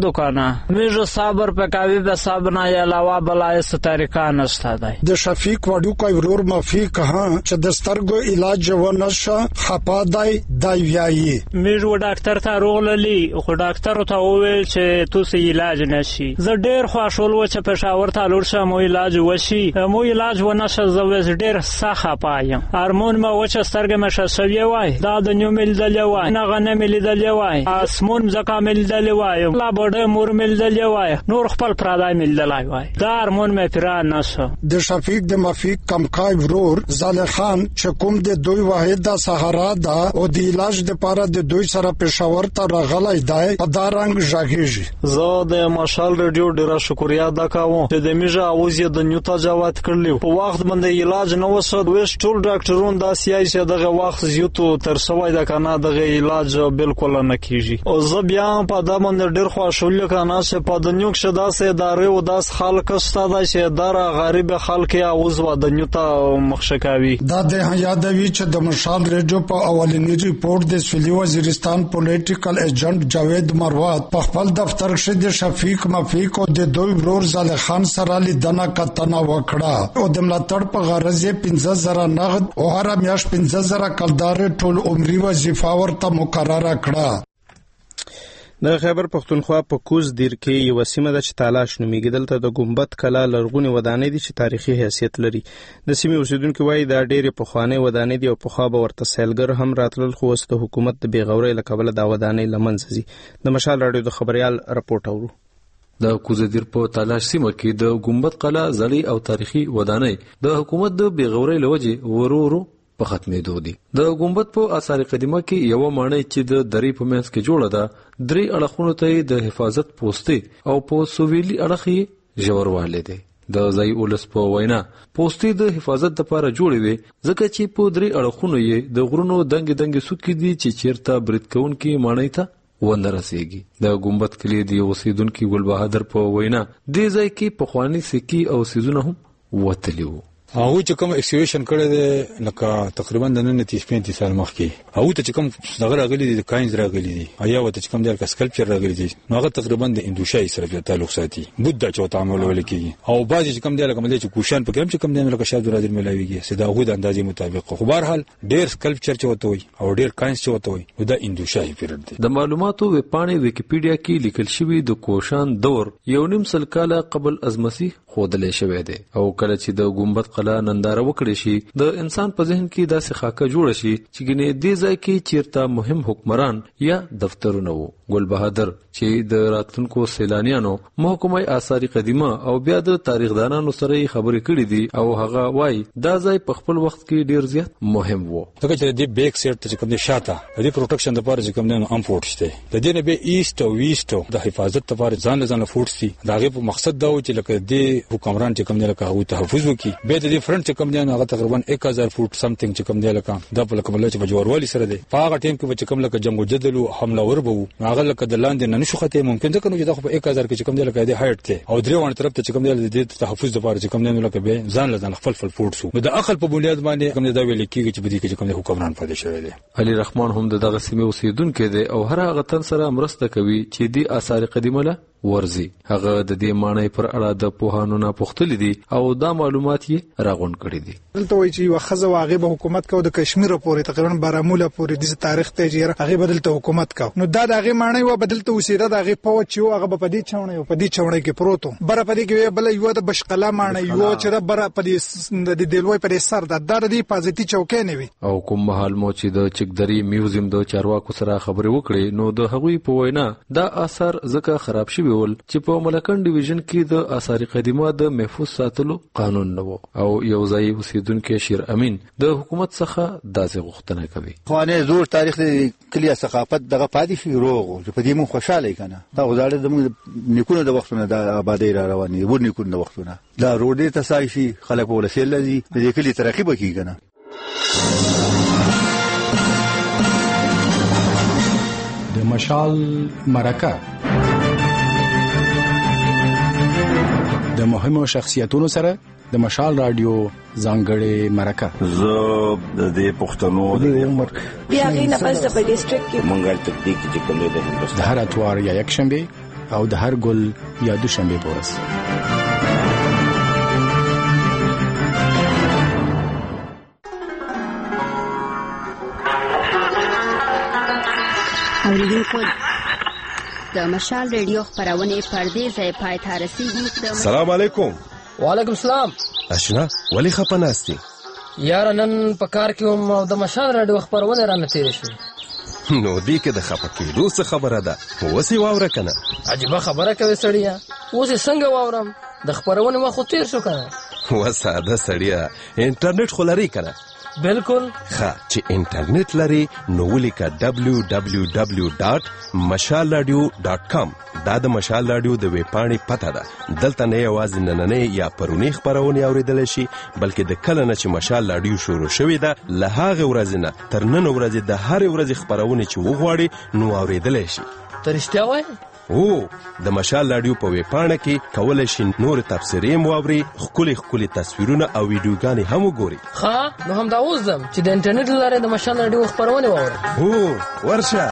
[SPEAKER 27] تو کنه میجو صبر پکاوی به صبر نه علاوه بلای طریقه نشته دی.
[SPEAKER 24] د شفیق وډوکای ورور مفیق ها چې د سترګو علاج ونشه خپا دی ویایي.
[SPEAKER 27] میجو ډاکټر ته روغللی خو ډاکټر ته وویل چې تو سي علاج نشي. زه ډیر خوشحال و چې پېښور ته لور شم او علاج وشي. مو علاج ونشه زه ډیر سخه پایم. هارمون ما وچه سترګې مشه شوی وای دا د نیو مل دلی وای نه غنه مل دلی وای اسمون زکه مل دلی وای لا بډه مور مل دلی وای نور خپل پرادای مل دلی وای دا هارمون مې پیران نشو.
[SPEAKER 24] د شفیق د مفیق کمکای ورور زالح خان چې کوم د دوی واحد د سهارا دا او د علاج د پاره د دوی سره پېښور ته راغلی دی په دا رنګ ژغېږي.
[SPEAKER 27] زه د مشال رادیو ډیره شکریا ادا کوم چې د میژه اوز یې د نیوتا جوات کړلیو په وخت باندې علاج نه وسو وېش ټول ډاکټرون دا سیاسي دغه وخت زیاتو تر سوای د کنه دغه علاج بالکل نه کیږي. او زه بیا په دا باندې ډیر خوشاله کنه چې په دنیو کې شدا سه ادارې او داس خلک ستاده چې دار غریب خلک اوز و د نیوتا مخشکاوي.
[SPEAKER 24] دا د یادوي چې د مشال رادیو په اولنی ریپورت د سویلي وزیرستان پولیټیکل ایجنټ جاوید مروت په خپل دفتر کې د شفیق مفیق او د دوی ورور زالح خان سره لیدنه کتنه وکړه او د ملاتړ په غرض 15000 نغد او هر میاش 15000 کلدار ټول عمري وظیفه ورته مقرره کړه.
[SPEAKER 1] د خیبر پختونخوا په کوز دیر کې یو سیمه د چتالاش نومیږي. دلته د ګمبد کلا لرغونی ودانې دي چې تاریخي حیثیت لري. د سیمې اوسیدونکو وایي دا ډېرې پخوانۍ ودانې دي او پخوا به ورته سیلګر هم راتلل خو اوس د حکومت د بېغورۍ له کبله دا ودانۍ له منځه ځي. د مشال راډیو د خبریال رپورټ اورو.
[SPEAKER 4] د کوزدیر په تالاش سیمه کې د ګمبد قلا زړې او تاریخي ودانۍ د حکومت د بېغورۍ له وجې ورو په ختمېدو دي. د ګمبد په آثار قدیمه کې یو ماڼۍ چې د درې په منځ کې جوړه ده درې اړخونو ته د حفاظت پوستې او په سویلي اړخ یې ژوروالی دی. د ځای اولس په وینا پوستې د حفاظت لپاره جوړې وي ځکه چې په درې اړخونو یې د غرونو دنګې څوکې دي چې چیرته برید کوونکي ماڼۍ ته ونه رسیږي. د ګمبد کلی د اوسیدونکي ګل بهادر په وینا دې ځای کې پخواني سکې او سیزونه هم وتلي وو.
[SPEAKER 5] هغه چې کوم ایکسکیویشن کړی دی لکه تقریبا د 39-35 سال مخکې هغه ته چې کوم دغه راغلي دي د کاینز راغلي دي یا وته چې کوم د سکلپچر راغلي دي نو هغه تقریبا د اندوشای سره تعلق ساتي بودا چې تعامل ولکې او بعضی چې کوم دی لکه مله چې کوشان په کوم چې کوم دی لکه شاد راځي ملاویږي سدا هو د اندازې مطابق خو بهر حال ډیر سکلپچر چې وته وي او ډیر کاینز چې وته وي دا اندوشای پیریډ دی.
[SPEAKER 4] د معلوماتو ویبپاڼې ویکیپیډیا کې لیکل شوی د کوشان دور 1.5 کال قبل از مسیح خودلې شوی دی او کله چې د ګمبد قلا ننداره وکړي شي د انسان په ذهن کې داسې خاکه جوړ شي چې ګنې دې ځای کې چیرته مهم حکمران یا دفترونه وو. ګل بهادر چې د راتلونکو سیلانیانو محکمه آثار قدیمه او بیا د تاریخدانانو سره خبرې کړې دي او هغه وایي دا ځای په خپل وخت کې ډیر زیات مهم وو.
[SPEAKER 5] ځکه چې د بیک سیټ چې کوم دي شاته د پروټیکشن لپاره چې کوم نه امپورټ شته د دې نه به ایست او ویست د حفاظت لپاره ځان له فورټ سي داغه په مقصد دا و چې لکه د حکمران چې کوم نه لکه هغه تحفظ وکړي به د فرنٹ چې کوم نه هغه تقریبا 1000 فوټ سمثینګ چې کوم دی لکه د په کومه چې بجوړوالي سره دی په هغه ټیم کې چې کوم لکه جنگ جدل او حمله ور بو هغه لکه د لاندې نه نشو خته ممکن ځکه نو چې د 1000 کې چې کوم دی لکه د هایټ ته او درې وانه طرف ته چې کوم دی د تحفظ لپاره چې کوم نه لکه به ځان له خپل فوټ سو د عقل په بنیاد باندې کوم دا ویل کېږي چې بدی کې کوم حکمران پاتې شوی دی.
[SPEAKER 4] علي رحمان هم دغه سیمه اوسیدونکو دی او هر هغه تن سره مرسته کوي چې د آثار قدیمه له ورزي هغه د دې معنی پر اړه د پوهانو نه پوښتل دي او دا معلومات یې راغونډ کړي دي.
[SPEAKER 6] دلته وایي چې وخزه واغې به حکومت کو د کشمیر پورې تقریبا باراموله پورې د تاریخ ته جوړه هغه بدلته حکومت کو نو دا دغه معنی و بدلته وسیده دغه پوه چې هغه په دې چونه په دې چونه کې پروتو بر په دې کې بل یو د بشقلا معنی یو چې د بر په دې د دلوي په سر د در دې پازيتي چوکې نه وي
[SPEAKER 4] او کوم محل مو چې د چکدري میوزیم د چارواکو سره خبرې وکړي نو د هغوی په وینا دا اثر ځکه خراب شوی ول چې په ملکن ډیویژن کې د آثار قدیمه د محفوظ ساتلو قانون نه وو او یو ځای اوسیدونکو شیر امین د حکومت څخه داسې غوښتنه کوي.
[SPEAKER 8] خوانه زور تاریخ کلیه ثقافت دغه پاتې شي روغ چې په دې مون خوشاله کنه دا غواړي د نیکونو د وختونه د آبادی را رواني ور نیکونو د وختونه دا روډي تسایشي خلک ولسل لذي د دې کلی ترقی وکړي کنه.
[SPEAKER 9] د مشال مرکه د مهمو شخصیتونو سره د مشال رادیو ځانګړې مرکه
[SPEAKER 11] زه د پښتنو د عمر
[SPEAKER 22] بیا غي نه پس د ډیسټریکټ کې
[SPEAKER 11] منګل تکتیک چې کومه ده
[SPEAKER 9] د هر اتوار یا یک شنبه او د هر ګل یا دوشنبه پورس.
[SPEAKER 12] اوریدونکو د مشال ریډیو خبرونه پردې ځای پای ته رسیدي.
[SPEAKER 13] سلام علیکم.
[SPEAKER 14] وعلیکم السلام.
[SPEAKER 13] اشنا ولی خپناستی
[SPEAKER 14] یار نن په کار کې هم د مشال ریډیو خبرونه را نتیری شو.
[SPEAKER 13] نو دې کې د خپکېدو څه خبره ده؟ وسی واوره کنه.
[SPEAKER 14] عجیبه خبره کوي سړیا. اوس څنګه واورم؟ د خبرونه وخت تیر شو کنه.
[SPEAKER 13] وساده سړیا انټرنیټ خو لري کنه؟
[SPEAKER 14] بالکل.
[SPEAKER 13] ښه چې انټرنیټ لري نو ولیکه www.mashalradio.com. دا د مشال رادیو د ویب پاڼې پته ده. دلته نه یوازې نننۍ یا پرونی خبرونه اوریدل شي بلکې د کله نه چې مشال رادیو شروع شوې ده له هغه ورځې نه تر نن ورځې د هر ورځې خبرونه چې وغواړي نو اوریدل شي.
[SPEAKER 14] ته رښتیا وایې؟
[SPEAKER 13] او د مشال رادیو په ویب پاڼه کې کولای شي نور تفسیرې مواوري ښکلي تصویرونه او ویډیوګانې هم وګوري.
[SPEAKER 14] ښه نو همدا اوس ځم چې د انټرنیټ لاره د مشال رادیو خبرونه واورم.
[SPEAKER 13] او ورشه.